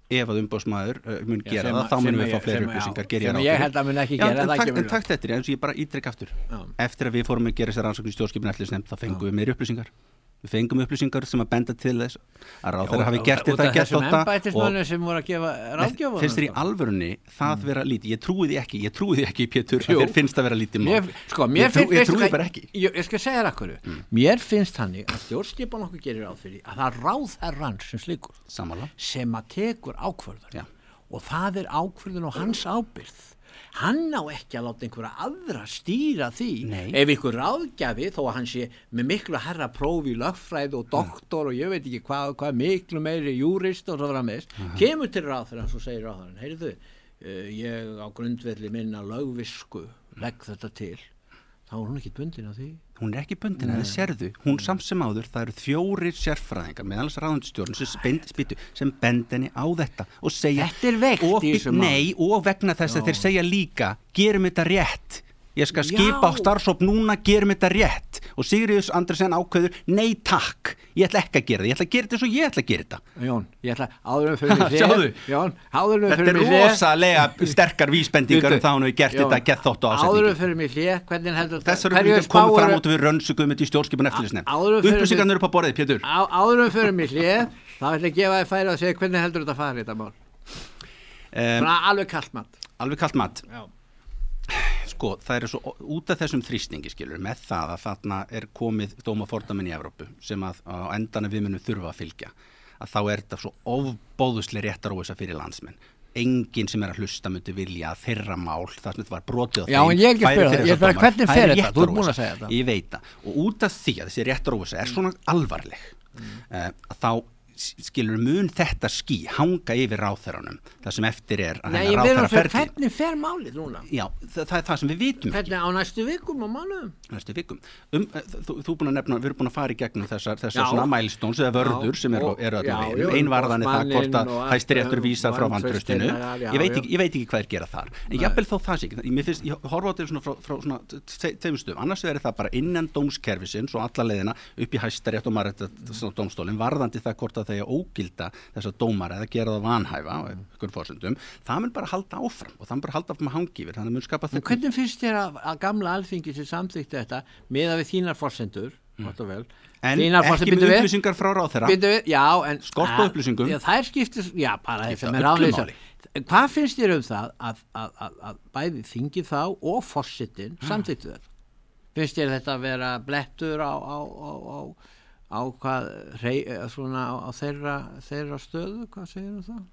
ef að umboðsmaður uh, mun Já, gera sem það, að- þá munum sem við að- fá fleiri sem að- upplýsingar já, geri sem ráð ég fyrir. held að mun ekki Já, gera, en það takk- kemur en ljós. takk eftir, eins og ég bara ítrek aftur Já. eftir að við fórum að gera þessar rannsóknir stjórnskipun eftirlitsnefnd, þá fengum við meiri upplýsingar við fengum upplýsingar sem að benda til þess að ráðherra hafi gert út þetta af gert þessum þetta embættismönnum sem voru að gefa ráðgjöf finnst þér í alvörunni það vera lítið, ég trúi því ekki ég trúi því ekki Pétur, Jú. að þér finnst að vera lítið mál Mér, sko, mér ég, trú, finnst, ég veistu trúi hvað- bara ekki ég, ég skal segja þér akkur mm. mér finnst þannig að stjórnskipan okkur gerir ráð fyrir að það ráðherran sem slíkur Sammála. sem að tekur ákvörðun Já. og það er ákvörðun og hans ábyrgð hann á ekki að láta einhverja aðra stýra því. Nei. Ef ykkur ráðgjafi þó að hann sé með miklu herra prófi í lögfræði og doktor og ég veit ekki hvað, hvað miklu meiri júrist og svo framvegis, kemur til ráðherran og segir ráðherran, heyrðu uh, ég á grundvelli minna lögvisku legg þetta til, þá er hún ekki bundin af því. Hún er ekki bundin, en það sérðu, hún samt sem áður, það eru fjórir sérfræðingar með alls ráðundstjórn sem, bend, spytu, sem bend henni á þetta og segja Þetta er veikt og, í þessu máli. Nei, og vegna þess að Já. þeir segja líka gerum þetta rétt ég skal skipa Já. á starfshóp núna, gerum þetta rétt og Sigríður Andersen ákveður nei takk, ég ætla ekki að gera þetta ég ætla að gera þetta svo ég ætla að gera þetta Jón, ég ætla áður um fyrir mig Sjáðu. Jón, áður um Þetta fyrir er mig hlé rosalega sterkar vísbendingar um það hún hefur gert Jón, þetta gett þótt og áður um ásetningi fyrir mig hlé, hvernig heldur Þessar hverju upplýsingar komu spáir- fram út og við rönnsugum þetta í stjórnskipun eftirlitsnefnd áður fyrir- upplýsingarnir eru upp á borðið, Pétur Á- áður um fyrir mig hlé þá ætla ég að gefa þér færi að segja hvernig heldur þetta fari þetta mál um, svona alveg kalt mat alveg kalt mat Já. sko, það er svo út af þessum þrýstingi skilur, með það að þarna er komið dómafordæmin í Evrópu sem að á endanum við munum þurfa að fylgja að þá er þetta svo ofbóðuslega réttaróvisa fyrir landsmenn enginn sem er að hlusta myndi vilja að þeirra mál þar sem þetta var brotið á Já, en ég er ekki að færi spyrja fyrir það. Ég er þessa bara, dóma. hvernig Það fer er þetta? Þú ert búin að réttaróvissa. segja þetta. Ég veit það, og út af því að þessi réttaróvisa er svona alvarleg mm. uh, þá skilur mun þetta ský hanga yfir ráðherranum það sem eftir er að Nei, hennar ég verður ráðherra fyrir ferli hvernig fer málið núna Já, það, það er það sem við vitum ekki hvernig á næstu vikum og mánuðum næstu vikum um, þú, þú búin að nefna, við erum búin að fara í gegnum þessar, þessar Já. svona milestones eða vörður Já. sem eru Og- er já, öllum já, veginn einvarðan er það hvort umboðsmanninn og að allt, hæstiréttur vísar frá vantraustinu, vantraustinu já, já, ég veit já. ekki, ég veit ekki hvað er gera þar en jafnvel þó það sé ekki, mér finnst, ég horfa á þetta svona frá, frá svona tveim stöðum, annars er það bara innan dómskerfisins og alla leiðina upp í hæstarétt og mannréttindadómstólinn varðandi það hvort að þeir ógilda þessa dómara eða gera það vanhæfa á einhverjum forsendum, það mun bara halda áfram og það mun bara halda áfram að hangi yfir, þannig mun skapa En hvernig finnst þér að, að gamla alþingi sem samþykti þetta miðað við þínar forsendur gott og vel en Þínar ekki forsendur, með bíddu við, upplýsingar frá ráðherra bíddu við, já, en Skort á að- upplýsingum. Já, þær skiptir, já, bara Skipta þetta með öllu ráðleysa máli. Hvað finnst þér um það að, að, að, að bæði þingið þá og forsetin samþyktu þetta? Finnst þér þetta að vera blettur á á, á, á, á hvað rey, svona á, á þeirra, þeirra stöðu, hvað segir um það?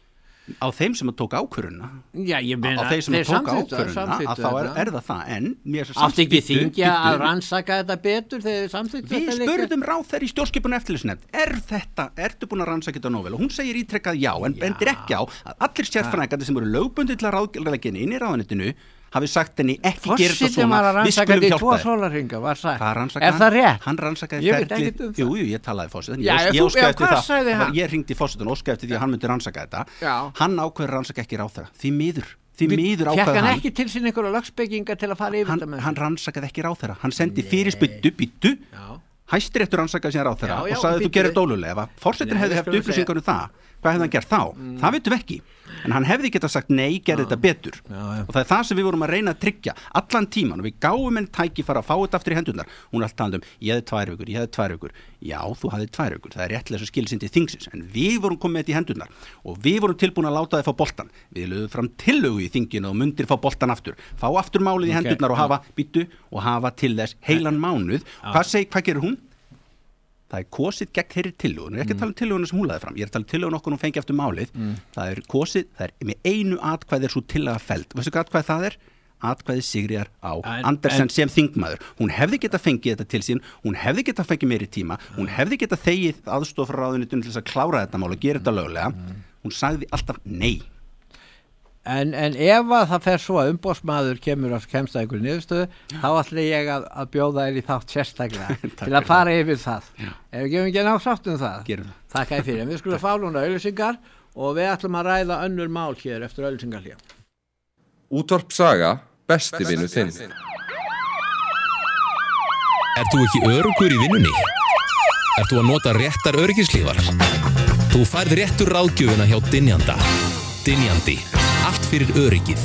á þeim sem að tók ákvöruna Já, ég meina, á þeim sem að tók samþykktu- ákvöruna að samþykktu þá er, þetta. er það það en mér er samt Átti ekki bíddu, þingja að bíddu, rannsaka þetta betur þegar þið samþyktu við þetta líka? spurðum ráðherra í stjórnskipun eftirlitsnefnd er þetta, ertu búin að rannsaka þetta nóg vel og hún segir ítrekkað já en Já. bendir ekki á að allir sérfræðingarnir sem eru lögbundið til að ráðleggja inn í ráðuneytinu hafi sagt henni ekki gera þetta Forsetinn var svona að við rannsaka skulum þetta í hjálpa tvo þér sólarhringa, var sagt. Hvað rannsakaði Er hann? það rétt? Hann rannsakaði Ég veit ferlið- ekkert um það. Jú, jú, ég talaði fórsetan Já, Ég, þú- ég óskaði já, eftir hvað það sagði hann? Ég hringdi fórsetan og óskaði eftir því að hann myndi rannsaka þetta Já. Hann ákveður rannsaka ekki ráðherra Því miður, því miður Fekk ákveður hann hann ekki til sín einhverja lögspekinga til að fara yfir hann, þetta með hann rannsakaði ekki ráðherra Hann sendi fyrirspyttu byttu Já. Hæstiréttur rannsakaði síðan ráðherra Já, já, og sagði að þú bíddu gerir við. dólulega ef að forsetin Nei, hefði við haft skulum upplýsingar um það hvað hefði hann gert þá? Það vitum við ekki en hann hefði getað sagt nei, gerði þetta betur Já, já. og það er það sem við vorum að reyna að tryggja allan tíman og við gáum henni tækifæri að fá þetta aftur í hendurnar hún er alltaf talað um, ég hefði tvær vikur, ég hefði tvær vikur já, þú hefði tvær vikur, það er réttilega svo skilsindi þingsins en við vorum komið þetta í hendurnar og við vorum tilbúin að láta þið fá boltan við lögum fram tillögu í þinginu og mundir fá boltan aftur fá aftur málið í Ok, hendurnar og já. hafa byttu og hafa til þess heilan mánuð hvað, seg, hvað gerir hún? Það er kosið gegn þeirri tillögun, ég er ekki að tala um tillöguna sem hún laði fram, ég er að tala um tillögun okkur hún fengi eftir málið, mm. það er kosið, það er með einu atkvæði er svo tillaga feld, veistu hvað atkvæði það er? Atkvæði Sigríðar á En- Andersen en- sem þingmaður, hún hefði getað fengið þetta til sín, hún hefði getað fengið meiri tíma, hún hefði getað þegið aðstoð frá ráðuneytinu til þess að klára þetta mál og gera þetta löglega, hún sagði alltaf nei. En, en ef að það fer svo að umboðsmaður kemur að kemst að einhverju niðurstöðu þá ætla ég að, að bjóða þér í þátt sérstaklega til að fara yfir það Já. Ef við gefum ekki ná sátt um það Gerum það. Þakka ég fyrir, en við skulum fá núna auglýsingar og við ætlum að ræða önnur mál hér eftir auglýsingar hér Útvarp Saga, besti vinur þinn. Ert þú ekki öruggur í vinnunni? Ert þú að nota réttar öryggislífar? Þú færð réttur ráðgjöfuna hjá Dynjanda. Dynjandi. Allt fyrir öryggið.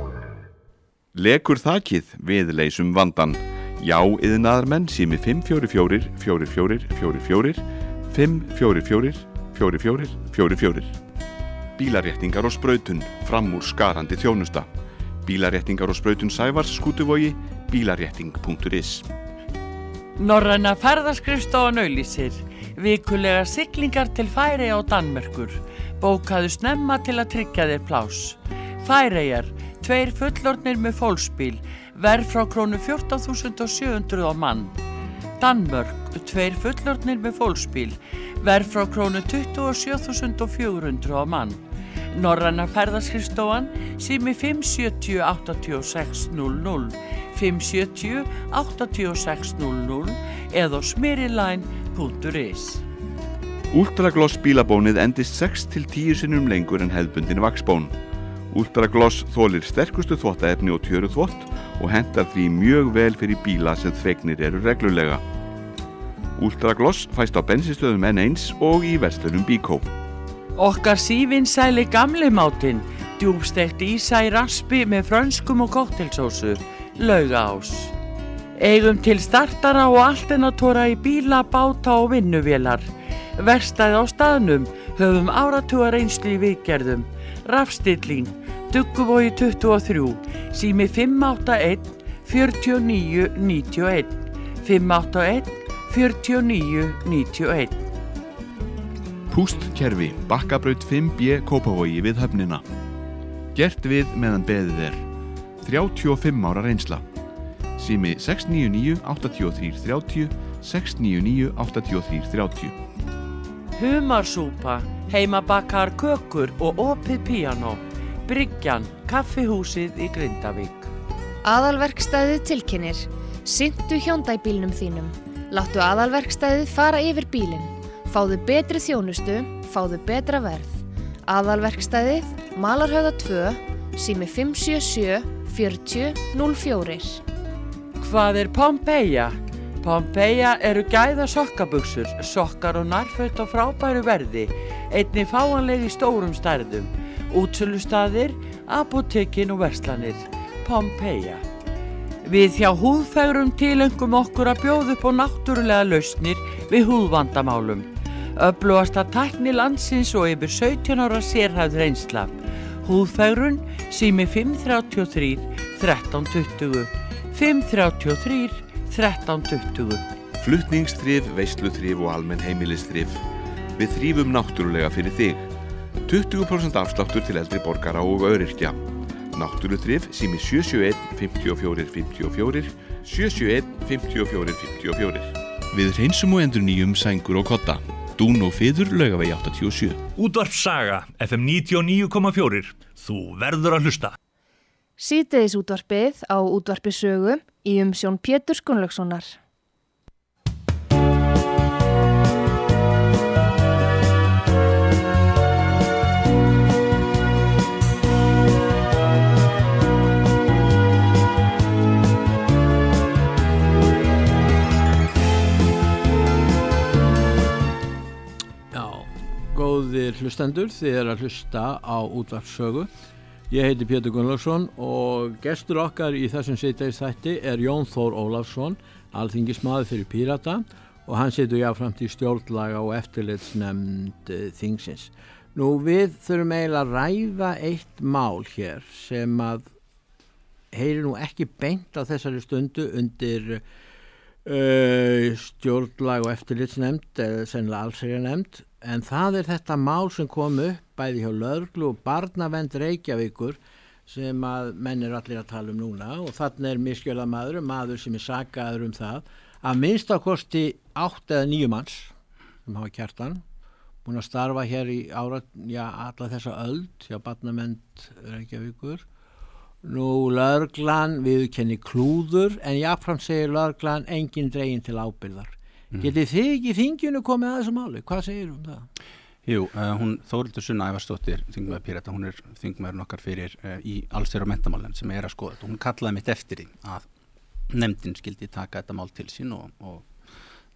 Lekur þakið, við leysum vandan. Já, iðnaðarmenn, sími fimm fjögur fjögur, fjögur fjögur, fjögur fjögur, fimm fjögur fjögur, fjögur fjögur, fjögur fjögur. Bílaréttingar og sprautun, fram úr skarandi þjónusta. Bílaréttingar og sprautun Sævars, Skútuvogi, bílarétting punktur is. Norræna ferðaskrifstofan auglýsir. Vikulega siglingar til Færeyja og Danmerkur. Bókaðu snemma til að tryggja þér pláss. Færeyjar, tveir fullorðnir með fólksbíl, verð frá krónu fjórtán þúsund sjö hundruð á mann. Danmörk, tveir fullorðnir með fólksbíl, verð frá krónu tuttugu og sjö þúsund fjögur hundruð á mann. Norræna ferðaskrifstofan, sími fimm sjö zero átta sex núll núll, fimm sjö zero átta sex núll núll eða smiriline punktur is. Ultragloss bílabónið endist sex til tíu sinnum lengur en hefðbundin vaxbón. Ultragloss þolir sterkustu þvottaefni og tjöru þvott og hentar því mjög vel fyrir bíla sem þvegnir eru reglulega. Ultragloss fæst á bensinstöðum N eins og í verslunum Bíkó. Okkar sívinsæli gamli mátinn, djúpstekt ísa í raspi með frönskum og koktelsósu, Laugaás. Eigum til startara og alternatora í bíla, báta og vinnuvélar. Verkstæði á staðnum, höfum áratuga reynslu í viðgerðum. Rafstilling, Dugguvogi tuttugu og þrjú, sími fimm átta eitt, fjögur níu níu eitt, fimm átta eitt, fjögur níu níu eitt. Pústkerfi, Bakkabraut fimm B Kópavogi við höfnina. Gert við meðan beðið er. þrjátíu og fimm ára reynsla. Sími sex níu níu átta þrjú þrjú þrjú, sex níu níu átta þrjú þrjú þrjú. Humarsúpa, heimabakar kökur og opið píanó. Bryggjan, kaffihúsið í Grindavík. Aðalverkstæðið tilkynnir. Sinntu Hyundai-bílnum þínum. Láttu aðalverkstæðið fara yfir bílinn. Fáðu betri þjónustu, fáðu betra verð. Aðalverkstæðið, Malarhöfða tvö, sími fimm sjö sjö fjörutíu núll fjögur. Hvað er Pompeia? Pompeia eru gæða sokkabuxur, sokkar og nærföt á frábæru verði, einnig fáanleg í stórum stærðum. Útsölustaðir, apótekin og verslanir. Pompeia. Við hjá Húðfegrum tilöngum okkur að bjóða upp á náttúrulega lausnir við húðvandamálum. Öflugasta tækni landsins og yfir sautján ára sérhæfð reynsla. Húðfegrun, sími fimm þrjú þrjú, þrettán tuttugu, fimm þrjú þrjú, þrettán tuttugu. Flutningsþrif, veisluþrif og almenn heimilisþrif. Við þrífum náttúrulega fyrir þig. tuttugu prósent afsláttur til eldri borgara og öryrkja. Náttúruþrif, sími sjö sjö eitt, fimm fjögur fimm fjögur, sjö sjö eitt, fimm fjögur fimm fjögur. Við hreinsum og endurnýjum sængur og kodda. Dún og Fiður, Laugavegi áttatíu og sjö. Útvarp Saga, F M níutíu og níu komma fjögur. Þú verður að hlusta. Síðdegis útvarpið á útvarpi sögu í umsjón Péturs Gunnlaugssonar. Góðir hlustendur, þið er að hlusta á útvarpssögu. Ég heiti Pétur Gunnlaugsson og gestur okkar í þessum síðdegis þætti er Jón Þór Ólafsson, alþingismaður fyrir Pírata og hann situr jafnframt í stjórnlaga og eftirlitsnefnd þingsins. Nú við þurfum eiginlega að ræða eitt mál hér sem að heyri nú ekki beint á þessari stundu undir uh, stjórnlaga og eftirlitsnefnd eða sennilega allsherjarnefnd. En það er þetta mál sem kom upp bæði hjá lögreglu og barnavernd Reykjavíkur sem að menn er allir að tala um núna og þarna er misgjörðamaður, maður sem er sakaður um það að minnst á kosti átt eða níu manns sem hafa kjartan, búin að starfa hér í ára, já, alla þessa öld hjá barnavernd Reykjavíkur. Nú lögreglan viðurkenni klúður en jafnframt segir lögreglan engin dregin til ábyrgðar. Mm. Getið þið ekki í þinginu komið að þessu máli? Hvað segir um það? Jú, uh, hún Þórhildur Sunna Ævarsdóttir, þingmaður Pírata, hún er þingmaðurinn okkar fyrir uh, í allsherjar- og menntamálin sem er að skoða þetta. Hún kallaði mitt eftir því að nefndin skildi taka þetta mál til sín og, og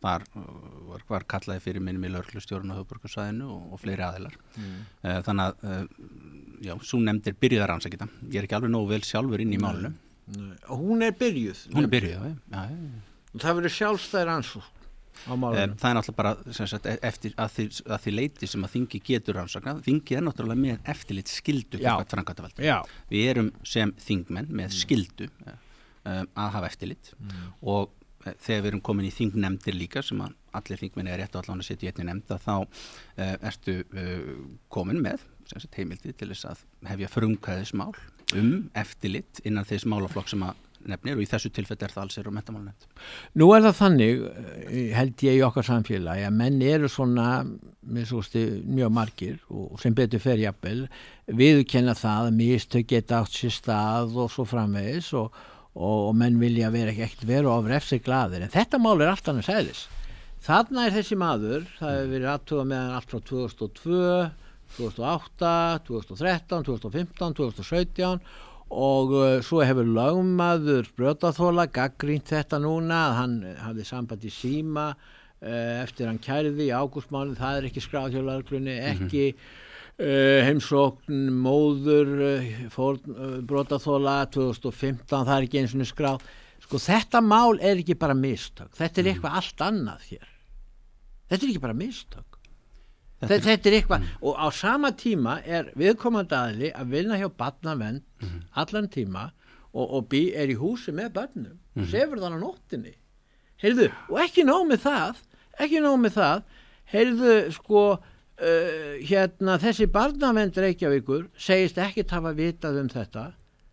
þar var, var kallaði fyrir minnum í lögreglustjórn á höfuðborgarsvæðinu og, og fleiri aðilar mm. uh, þannig að uh, já, svo nefndir byrjuð að rannsaka þetta. Ég er ekki alveg nógu vel sjálfur inn í málinu. Nei. Hún er byrjuð hún er byrjuð, já, já, já. Það verður sjálfstæð rannsókn á málinu. Það er náttúrulega bara sem sagt, eftir að því, að því leiti sem að þingi getur rannsakað. Þingi er náttúrulega með eftirlit skildu gagnvart framkvæmdarvaldi. Við erum sem þingmenn með skildu um, að hafa eftirlit mm. og þegar við erum komin í þingnefndir líka sem að allir þingmenn er rétt og allan að setja í einni nefnd þá uh, ertu uh, komin með sem sagt, heimildi til þess að hefja frumkvæðismál um eftirlit innan þess málaflokk sem að nefnir og í þessu tilfelli er það alls er og menntamálnefnd. Nú er það þannig, held ég í okkar samfélagi, að menn eru svona minnstu, mjög margir og sem betur fer jafnvel, viðurkenna það að mistök geta átt sér stað og svo framvegis og, og, og menn vilja vera ekkert vera ofur eftir glaðir. En þetta mál er allt annars eðlis. Þarna er þessi maður, það hefur verið aðtuga með hann allt frá tvö þúsund og tvö, tvö þúsund og átta, tvö þúsund og þrettán, tvö þúsund og fimmtán, tvö þúsund og sautján og uh, svo hefur lögmaður brotaþola gagnrýnt þetta núna að hann hafði samband í síma uh, eftir hann kærði í ágústmánuði, það er ekki skráð hjá lögreglunni, ekki uh, heimsókn móður uh, fórn, uh, brotaþola tvö þúsund og fimmtán, það er ekki eins og skráð. Sko þetta mál er ekki bara mistök, þetta er eitthvað allt annað hér. Þetta er ekki bara mistök. Þetta, þetta er eitthvað, mm. og á sama tíma er viðkomandi aðili að vinna hjá barnavernd mm. allan tíma og, og bí, er í húsi með börnum, mm. sefur þann á nóttinni. Heyrðu, og ekki nóg með það, ekki nóg með það, heyrðu, sko, uh, hérna, þessi barnavernd Reykjavíkur segist ekkert hafa vitað um þetta,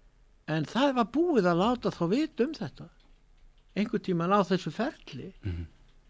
en það var búið að láta þá vita um þetta. Einhver tíma á þessu ferli. Mm.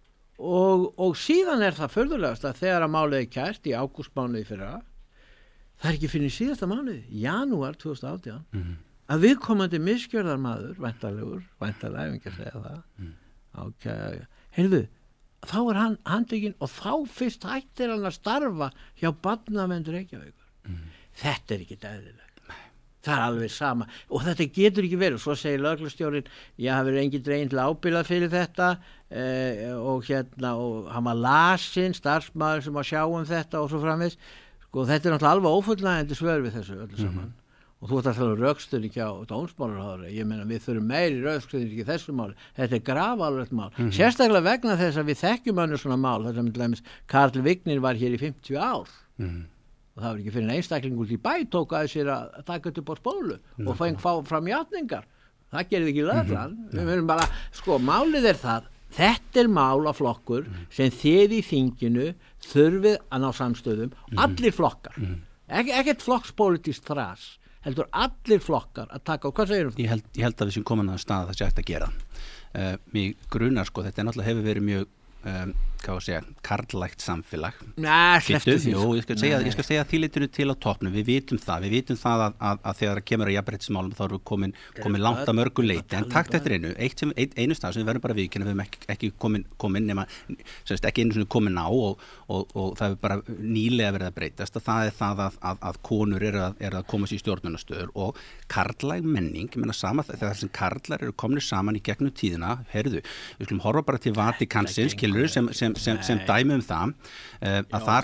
Og, og síðan er það furðulegast að þegar að málið er kært í ágústmánuði fyrra, það er ekki fyrir síðasta mánuði, janúar tvö þúsund og átján, mm-hmm. að viðkomandi misgjörðarmaður, væntanlegur, væntanlega, ef ekki að segja það, mm. okay. Heyrðu, þá er hann handtekinn og þá fyrst hættir hann að starfa hjá barnavernd Reykjavíkur. Mm. Þetta er ekki eðlilegt. Það er alveg sama og þetta getur ekki verið. Svo segir lögreglustjórinn, ég hafi verið engin dregin til ábyrgðar fyrir þetta eh, og hérna og hann var lasinn, starfsmaður sem að sjá um þetta og svo framvegis. Sko þetta er náttúrulega alveg ófullnægjandi svör við þessu öllu saman. Mm-hmm. Og þú ert að tala um rökstuðning hjá dómsmálaráðherra. Ég meina við þurfum meiri rökstuðning í þessu máli. Þetta er grafalvarlegt mál. Mm-hmm. Sérstaklega vegna þess að við þekkjum önnur svona mál. Þess að með Karl Vignir var hér í fimmtíu ár. Mm-hmm. Og það var ekki fyrir en einstaklingur í bæ tók að sér að taka þetta upp á spólu N- og fæng fá fram játningar. Það gerði ekki lögreglan. Mm-hmm. Við verðum bara, sko, málið er það, þetta er málaflokkur mm-hmm. sem þið í þinginu þurfið að ná samstöðum, mm-hmm. allir flokkar. Mm-hmm. Ek, ekkert flokkspolítist þras, heldur allir flokkar að taka, og hvað segir þú? Ég held, ég held að við sem komin að stað það sé hægt að gera. Uh, mig grunar, sko, þetta er náttúrulega hefur verið mjög Um, hvað að segja, karlægt samfélag. Nei, sleftu því. Jú, ég skal segja, ég skal segja því leitinu til á toppnum, við vitum það, við vitum það að, að, að þegar það kemur að jafnréttismálum þá erum við komin, komin langt að mörgu leiti, en takt eftir einu, eitt sem, ein, einu stað sem við verðum bara viðkynna, við erum ekki, ekki komin, komin nema, semst ekki einu svona komin á og, og, og það er bara nýlega verið að breytast, að það er það að, að, að konur eru að, er að komast í stjórnunastöður og karlæg menning, ég meina sama þegar þessum karlar eru komnir saman í gegnum tíðina, heyrðu, við skulum horfa bara til Vatíkansins, Sem, sem, sem, sem dæmi um það uh, að þar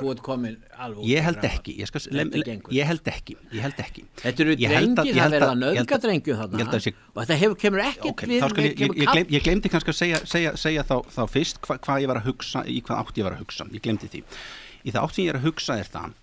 ég held ekki ég, skal, lem, ég held ekki ég held ekki þetta eru drengir, það verða nöðgadrengjum þarna sé, og þetta hefur, kemur ekkert okay, við ég, ég, ég, gleym, ég glemdi kannski að segja, segja, segja þá, þá fyrst hva, hvað ég var að hugsa í hvað átt ég var að hugsa, ég glemdi því í það átt sem ég er að hugsa er það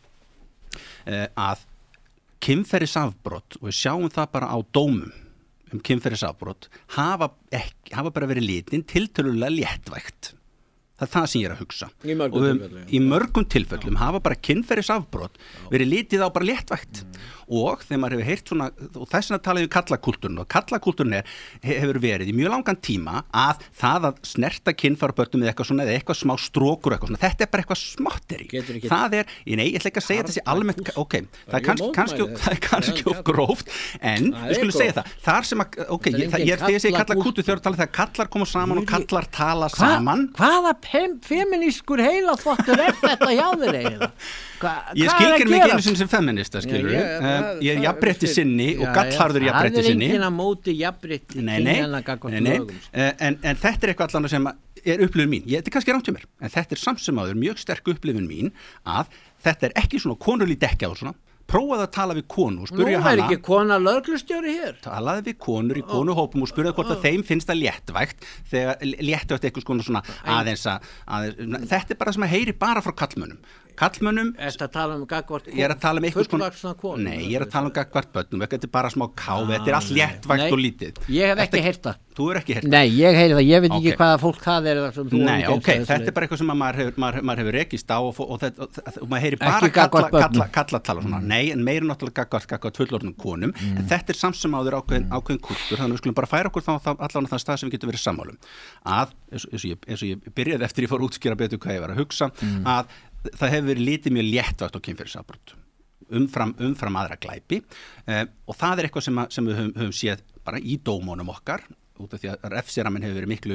uh, að kynferðisafbrot og við sjáum það bara á dómum um kynferðisafbrot hafa, ekki, hafa bara verið litin tiltölulega léttvægt. Það er það sem ég er að hugsa. Í mörgum tilfellum. Í mörgum tilfellum hafa bara kynferðisafbrot verið litið á bara léttvægt. Mm. Og þegar maður hefur heyrt svona, og þess vegna talaði um kallakúltúrun, og kallakúltúrun er, hefur verið í mjög langan tíma að það að snerta kynfærabörnum eða eitthvað svona, eða eitthvað smá strókur eitthvað svona, þetta er bara eitthvað smátteri. Það er, ég nei, ég ætla ekki að segja þessi almennt, ok, það er kannski, kannski, það er kannski of gróft, en við skulum segja það, þar sem að, ok, ég, það, ég er þegar ég segi kallakúltúr þegar tala þegar kallar koma saman og kallar tala saman. Hvaða feminískur heilaþvottur er þetta hjá þér eiginlega? Hva, ég skilgir mig einu sinni sem feminista, skilur við. Uh, ég er jafnrétti sinni og gallharður jafnrétti sinni. Það er enginn að móti jafnrétti nei, nei, nei, nei. Uh, en, en þetta er eitthvað allan sem að, er upplifun mín, ég, þetta er kannski rangt hjá mér, en þetta er samt sem áður mjög sterk upplifun mín að þetta er ekki svona konurlí dekkja og svona, prófaði að tala við konu og spurja hana. Nú er ekki kona lögreglustjóri hér. Talaði við konur í konuhópum og spurði hvort að þeim finnst það léttvægt þegar léttvægt eitthvað svona, svona aðeins að, aðeins, þetta er bara sem að heyri bara frá kallmönnum. Kallmönnum Ertu að tala um gagvart ég er að tala um eitthvað fullvaxna konu? Nei, ég er að tala um gagvart börnum, þetta er bara smá káfi, þetta er allt léttvægt Nei, og lítið. Ég hef ekki heyrt það. Þú er ekki heyrt Nei, ég heyri það, ég veit ekki Ok. hvaða fólk það er sem þú Nei, hefur ok, gert þetta þessu er bara eitthvað sem að maður hefur, maður, maður hefur rekist á og, og, og, þetta, og, og maður heyri Ekki bara gagnvart kalla, börnum. kalla, kalla tala svona. Nei, en meira náttúrulega gagvart, gagvart fullorðnum konum, en þetta er samt sem áður ákveðin, ákveðin kultur, þannig að við skulum bara færa okkur þá, þá allan á þann stað sem við getum verið sammálum. Að, eins og, eins og, ég, eins og ég byrjaði eftir ég fór að útskýra betur hvað ég var að hugsa, að það hefur verið litið mjög léttvægt á kynferðisafbrot umfram, umfram aðra glæpi eh, og það er eitthvað sem, að, sem við höfum, höfum séð bara í dómunum okkar út af því að refsiramin hefur verið miklu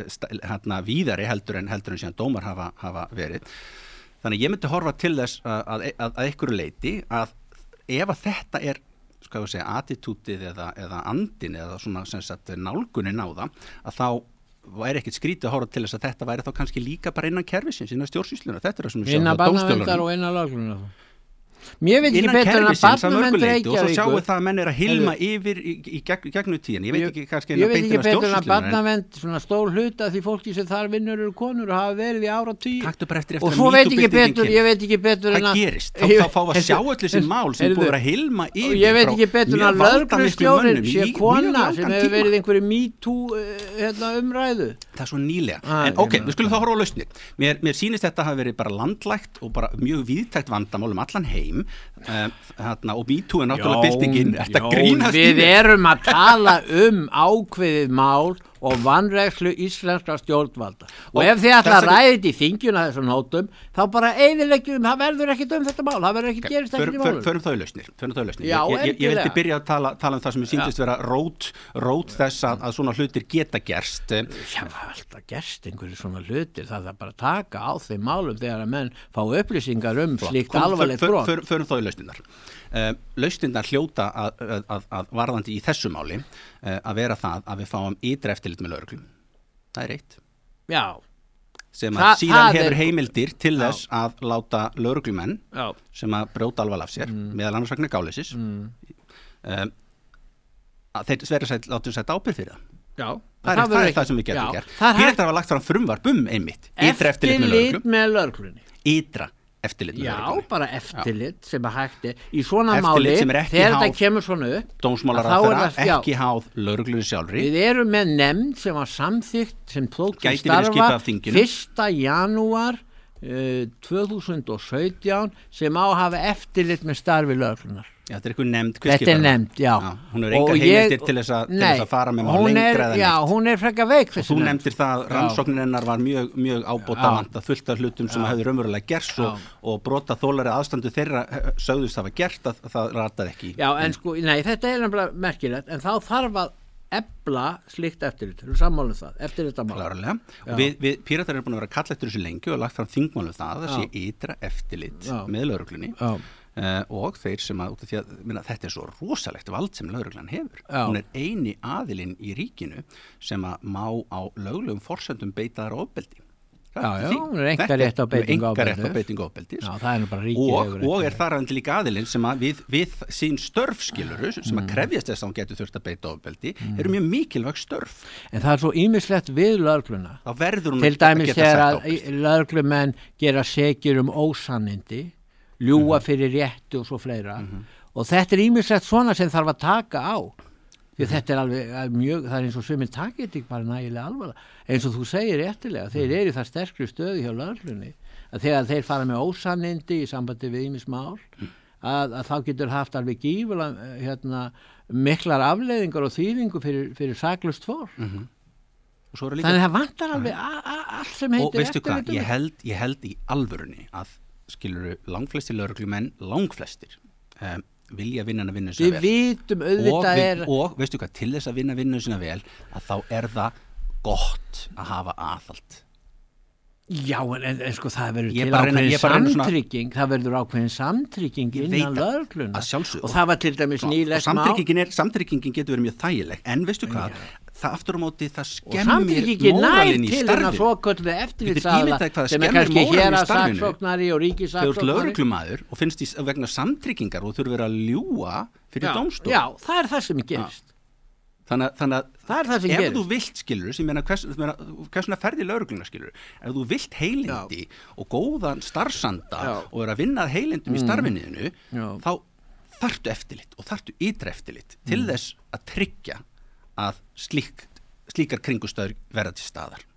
hérna víðari heldur en heldur en síðan dómar hafa, hafa verið. Þannig ég myndi horfa til þess að, að, að, að einhverju leiti að ef að þetta er skal við segja attitútið eða, eða andin eða svona sem sagt nálgunin á það að þá væri ekkert skrítið að horfa til þess að þetta væri þá kannski líka bara innan kerfisins, innan stjórnsýsluna, þetta er það sem við Innan barnaverndar og innan lögreglunnar. Mér veit ekki betur en að barnavernd Reykjavíkur og svo sjáum það að menn er að hilma yfir í, í gegn, gegnum tíðin, ég veit ekki kannski ég veit ekki betur en að barnavernd svona stór hluta því fólki sem þar vinnur eru konur og hafa verið í áratugi og svo veit ekki betur, ég veit ekki betur en að hvað gerist, þá, þá fá að sjá öll þessi mál sem búið að hilma yfir ég veit ekki betur en að lögreglustjórinn sé kona sem hefur verið einhverju MeToo hérna, umræðu það er svo nýlega, en ok, við skulum þá horfa á lausnir mér, mér sýnist þetta hafi verið bara landlægt og bara mjög víðtækt vandamál um allan heim Uh, hérna, og MeToo er náttúrulega byltingin þetta grínast við erum að tala um ákveðið mál og vanrækslu íslenskra stjórnvalda og, og ef þið ætla að ræða þetta í þingjuna þessum nótum þá bara eyðileggjum, það verður ekkit um þetta mál, það verður ekkit gerist ekkit í málum förum þá í lausnir, förum þá í lausnir Já, ég, ég, ég vildi byrja að tala, tala um það sem ég síndist vera rót, rót þess að, að svona hlutir geta gerst Já, það er alltaf gerst einhverju svona hlutir það er bara að taka á þeim málum þegar að menn fá upplýsingar um slíkt alvarlegt brot Förum þá í lausnirnar uh, Lausnirnar hljóta að, að, að, að varðandi í þessu máli uh, að vera það að við fáum ytra eftirlit með lögreglum það er eitt Já sem að Þa, síðan hefur er, heimildir til já. Þess að láta lögreglumenn já. Sem að brjóta alvarlega af sér mm. meðal annars vegna gáleysis mm. um, að þeir verður sætt látum sætt ábyrgð fyrir það Já, það, það er það, það sem við getum gert Píratar hafa lagt fram frumvarp um einmitt ytra eftirlit með lögreglum Eftirlit með lögreglunni Ytra eftirlit með lögreglunni Já, bara eftirlit já. Sem að hægt er í svona eftirlit máli þegar þetta kemur svona upp dómsmálaráðherra ekki háð lögreglunni sjálfri Við erum með nefnd sem var samþykkt sem tók til starfa fyrsta janúar uh, tvö þúsund og sautján sem á að hafa eftirlit með starfi lögreglunnar Já, þetta er eitthvað nefnd Þetta er nefnd, já, já Hún er engar heimildir til þess að, til þess að fara með mál lengra eða neitt Já, hún er frekar veik Og þú nefndir það, rannsóknin hennar var mjög, mjög ábótavant að fullt af hlutum sem hefur raunverulega gerst og, og brota þólari aðstandu þeirra sögðust hafa gert að það rataði ekki Já, en sko, nei, þetta er nefnilega merkilegt en þá þarf að efla slíkt eftirlit, við erum sammálum það eftirlit að mála Við, við Píratar erum búin að vera að kalla eftir þessu lengi og lagt fram þingmálum það að sé ytra eftirlit með lögreglunni Uh, og þeir sem að, að, að minna, þetta er svo rosalegt vald sem lögreglan hefur Já. Hún er eini aðilinn í ríkinu sem að má á löglegum forsendum beita þar ofbeldi Já, já, hún er enga rétt á beitingu ofbeldi Já, það er bara ríki og, og er þar að líka aðilinn sem að við, við sín störf skiluru sem að krefjast þess að hún getur þurft að beita ofbeldi mm. eru mjög mikilvæg störf En það er svo ýmislegt við lögregluna Þá verður hún Til dæmis þegar að lögreglumenn gera sekir um ósannindi ljúga fyrir réttu og svo fleira mm-hmm. og þetta er ýmislegt svona sem þarf að taka á því mm-hmm. þetta er alveg mjög, það er eins og sumir takið þetta ekki bara nægilega alvarlega eins og þú segir réttilega, þeir eru það sterkri stöðu hjá lögreglunni að þegar þeir fara með ósannindi í sambandi við ýmis mál mm. að, að þá getur haft alveg gífulega hérna, miklar afleiðingar og þýðingu fyrir, fyrir saklaust fólk mm-hmm. þannig að það vantar alveg a, a, allt sem heitir og veistu hvað, ég held, ég held í alvörunni að skiluru langflestir lögreglumenn langflestir um, vilja vinna að vinna sinna vel við vitum auðvitað og, er og veistu hvað, til þess að vinna að vinna sinna vel að þá er það gott að hafa aðhald Já, en, en sko það verður til ákveðin samtrygging svona... það verður ákveðin samtrygging innan lögregluna og það var til dæmis nýlegt mál og samtryggingin, er, samtryggingin getur verið mjög þægileg en veistu hvað, Já. það aftur á móti það og skemmir samtryggingin nær móralinn í til hennar starfinu. svokölluðu Getur eftirlitsaðila ímyndað hvað það sem er skemmir kannski móralinn í hér að starfinu. saksóknari og Þegar þú ert ríkissaksóknari. lögreglumaður og finnst því vegna samtryggingar og þurfur að ljúga fyrir Já, dómstól. já, það er það sem gerist. Þannig, þannig að Það er það sem ef gerist. þú vilt skilur, sem meina hvers, hversuna ferði lögregluna skilur, ef þú vilt heilindi já. og góðan starfsanda Já. og er að vinna að heilindum mm. í starfinniðinu, Já. þá þarftu eftirlit og þarftu ytra eftirlit til Mm. þess að tryggja að slík, slíkar kringustöður verða til staðar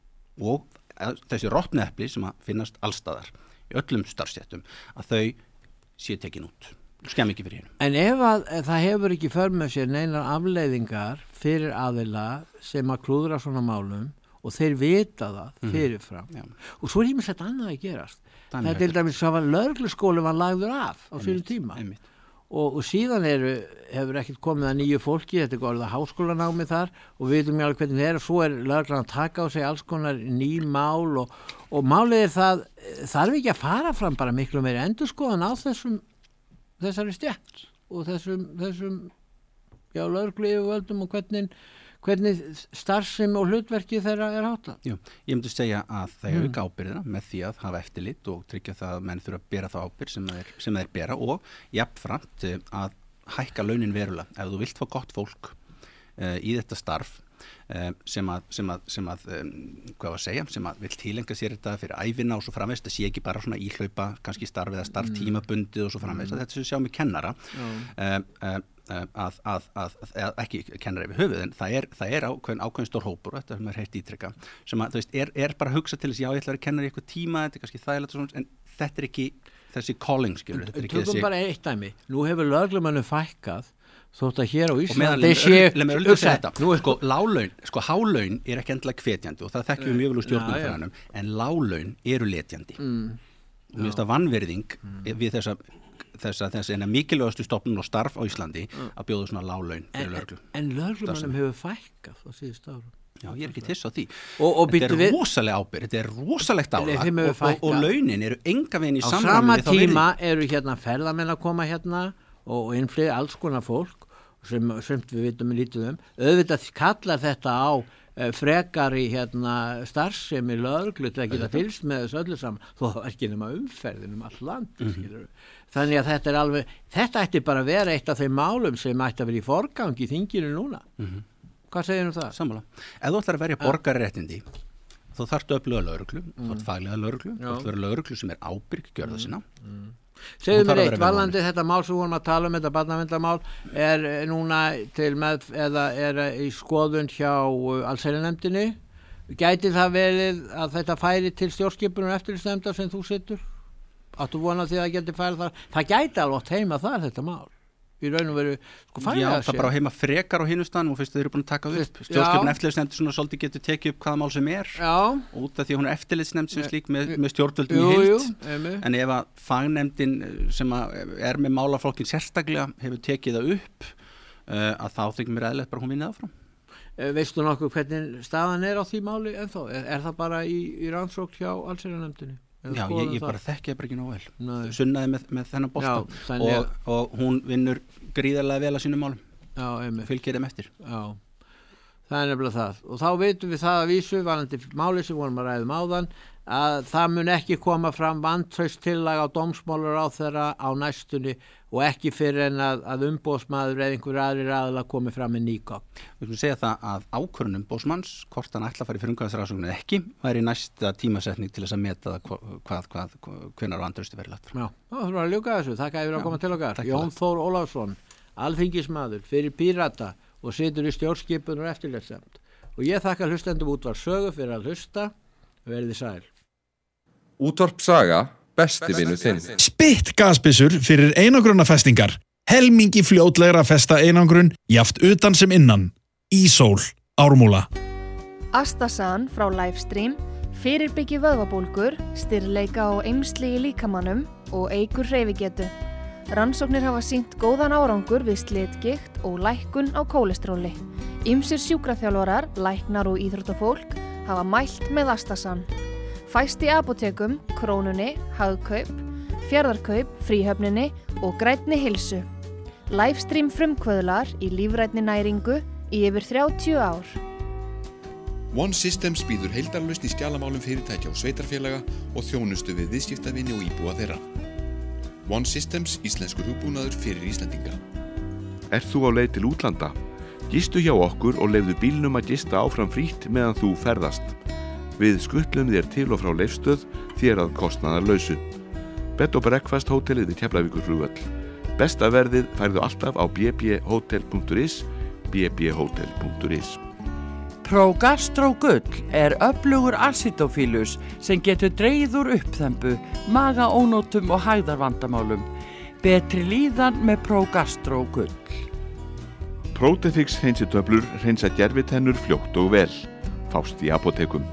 og þessi rottnefli sem að finnast allstaðar í öllum starfstéttum að þau séu tekin út. Skemm ekki fyrir hérna. En ef að það hefur ekki för með sér neinar afleiðingar fyrir aðila sem að klúðra svona málum og þeir vita það fyrirfram mm. og svo er ímislegt annað að gerast. Þannig Það er til dæmis svo að lögregluskóli var lagður af á sínum tíma einmitt. og, og síðan eru, hefur ekkert komið að nýju fólki, þetta er góðið að háskólanámi þar og við veitum mjög hvernig það er og svo er lögreglan að taka á sig alls konar ný mál og, og málið er það þarf ekki að fara fram bara miklu meiri endurskoðan á þessum þessari stjætt og þessum, þessum já, lögreglu yfirvöldum og hvernig, hvernig starfsemi og hlutverki þeirra er háttað. Já, ég myndi segja að það er auka ábyrðina með því að hafa eftirlit og tryggja það að menn þurfa að bera þá ábyrð sem þeir, sem þeir bera og jafnframt að hækka launin verulega. Ef þú vilt fá gott fólk uh, í þetta starf uh, sem að, sem að, sem að um, hvað var að segja, sem að vill tilenga sér þetta fyrir ævina og svo framvegst, það sé ekki bara svona íhlaupa, kannski starf eða starf tímabundið og svo framvegst, mm. þetta sem við sjáum í kennara uh, uh, Að, að, að, að ekki kennari við höfuð en það er, það er ákveðin, ákveðin stór hópur og þetta sem er heitt ítrekka sem að, þú veist, er, er bara að hugsa til þess já, ég ætla að vera kennari í eitthvað tíma, þetta er kannski þægilegt svona, en þetta er ekki þessi calling skilur, þetta er ekki Tökum þessi bara eitt dæmi, nú hefur lögreglumönnum fækkað þótt að hér á og Íslandi meðan, séu leið mér auðvitað segja þetta, sko, lálaun sko, hálaun er ekki endilega hvetjandi og það þekkjum við mjög vel úr stjórnumfræðanum en lálaun eru letjandi mm. og mér finnst það vanvirðing mm. við þessa þess að þessi eina mikilvægastu stofnun og starf á Íslandi mm. að bjóða svona láglaun fyrir lögreglu. En, en lögreglumönnum hefur fækkað á síðust árum. Já, ég er ekki tiss á því. Og, og þetta er við... rosalega ábyrgð, þetta er rosalegt álag og, og, og launin eru enga veginn í á samræmi sama við þá virðingu. tíma eru hérna ferðamenn að koma hérna og innflýði alls konar fólk sem, sem við vitum lítið um. Auðvitað kallar þetta á frekar í hérna starfsemi lögreglu til að geta fylgst með þessu öllu saman þó það er ekki nema umferðin um all land mm-hmm. þannig að þetta er alveg þetta ætti bara að vera eitt af þeim málum sem ætti að vera í forgang í þinginu núna mm-hmm. Hvað segir um það? Sammála. Ef þú ætlar að verja borgararéttindi þá þarftu öfluga lögreglu mm. þú þarft faglega lögreglu, þú þarft vera lögreglu sem er ábyrg gjörða sinna mm. Segðu mér eitt, varðandi þetta mál sem við vorum að tala um, þetta barnaverndarmál er núna til með eða er í skoðun hjá allsherjarnefndinni. Gæti það verið að þetta færi til stjórnskipunar eftirlitsnefndar sem þú situr? Áttu vona því að það geti færið þar? Það gæti alveg átt heima þar þetta mál. Í raun og veru, sko færið Já, það það bara á heima frekar á hinustanum og fyrst þeir eru búin að taka upp. Stjórnskipunar eftirlitsnefndir svona svolítið getur tekið upp hvaða mál sem er Já. út af því hún er eftirlitsnefnd sem slík með, með stjórnvöldum í heild. En ef að fagnefndin sem að er með málaflokkin sérstaklega hefur tekið það upp uh, að þá þykir mér eðlilegt bara hún vinnið áfram. Veistu nokkuð hvernig staðan er á því máli ennþá? Er, er það bara í, í rannsókn hjá allsherjarnefndinni? Já, ég, ég bara þekki það bara ekki nóg vel sunnaði með, með þennan bolta Já, og, og hún vinnur gríðarlega vel að sínum málum Já, fylgir þeim eftir Já, það er nefnilega það og þá veitum við það að vísu varandi máli sem vorum að ræðum áðan að það mun ekki koma fram vantrauststillaga á dómsmálaráðherra á næstunni og ekki fyrir en að, að umboðsmaður eða einhver aðrir aðila komi fram með nýgögn. Við skulum segja það að ákvörðun umboðsmanns, hvort hann ætla að fara í frumkvæðisrannsókn eða ekki, væri næsta tímasetning til þess að meta hvað, hvað, hvað, hvenær vantrausti verið lagt fram. Já, það þurfa að ljúka þessu. Þakka yfir að koma til okkar. Jón Þór Ólafsson, alþingismaður fyrir Pírata og situr í stjórnskipunar eftirlitsnefnd. Og ég þakka hlustendum Útvarp Sögu fyrir að hlusta. Verið sæl. Útvarp Saga, besti vinur þinn. Spitt gasbyssur fyrir einangrunarfestingar. Helmingi fljótlegra festa einangrun, jaft utan sem innan. Ísól, Ármúla. Astasan frá Livestream fyrirbyggi vöðvabólgur, styrleika og eymsli í líkamannum og eykur hreyfigetu. Rannsóknir hafa sýnt góðan árangur við slitgikt og lækkun á kólesteróli. Ýmsir sjúkraþjálfarar, læknar og íþróttafólk hafa mælt með Astasan. Fæst í apótekum, Krónunni, Hagkaup, Fjarðarkaup, Fríhöfninni og Grænni heilsu. Livestream frumkvöðlar í lífrænni næringu, í yfir þrjátíu ár. One Systems býður heildarlausn í skjalamálum fyrirtækja og sveitarfélaga og þjónustu við viðskiptavini og íbúa þeirra. One Systems, íslenskur hugbúnaður fyrir Íslendinga. Ert þú á leið til útlanda? Gistu hjá okkur og leyfðu bílnum að gista áfram frítt meðan þú ferðast. Við skuttlum þér til og frá leifstöð þér að kostnaðarlausu. Bed and Breakfast hótelið í Keflavíkurflugvöll. Besta verðið færðu alltaf á b b hotel punktur is, b b hotel punktur is. Progastro Gull er öflugur acidofílus sem getur dregið úr uppþembu, magaónótum og hægðarvandamálum. Betri líðan með Progastro Gull. Protefix hreinsitöflur hreinsa gerfitennur fljótt og vel. Fást í apótekum.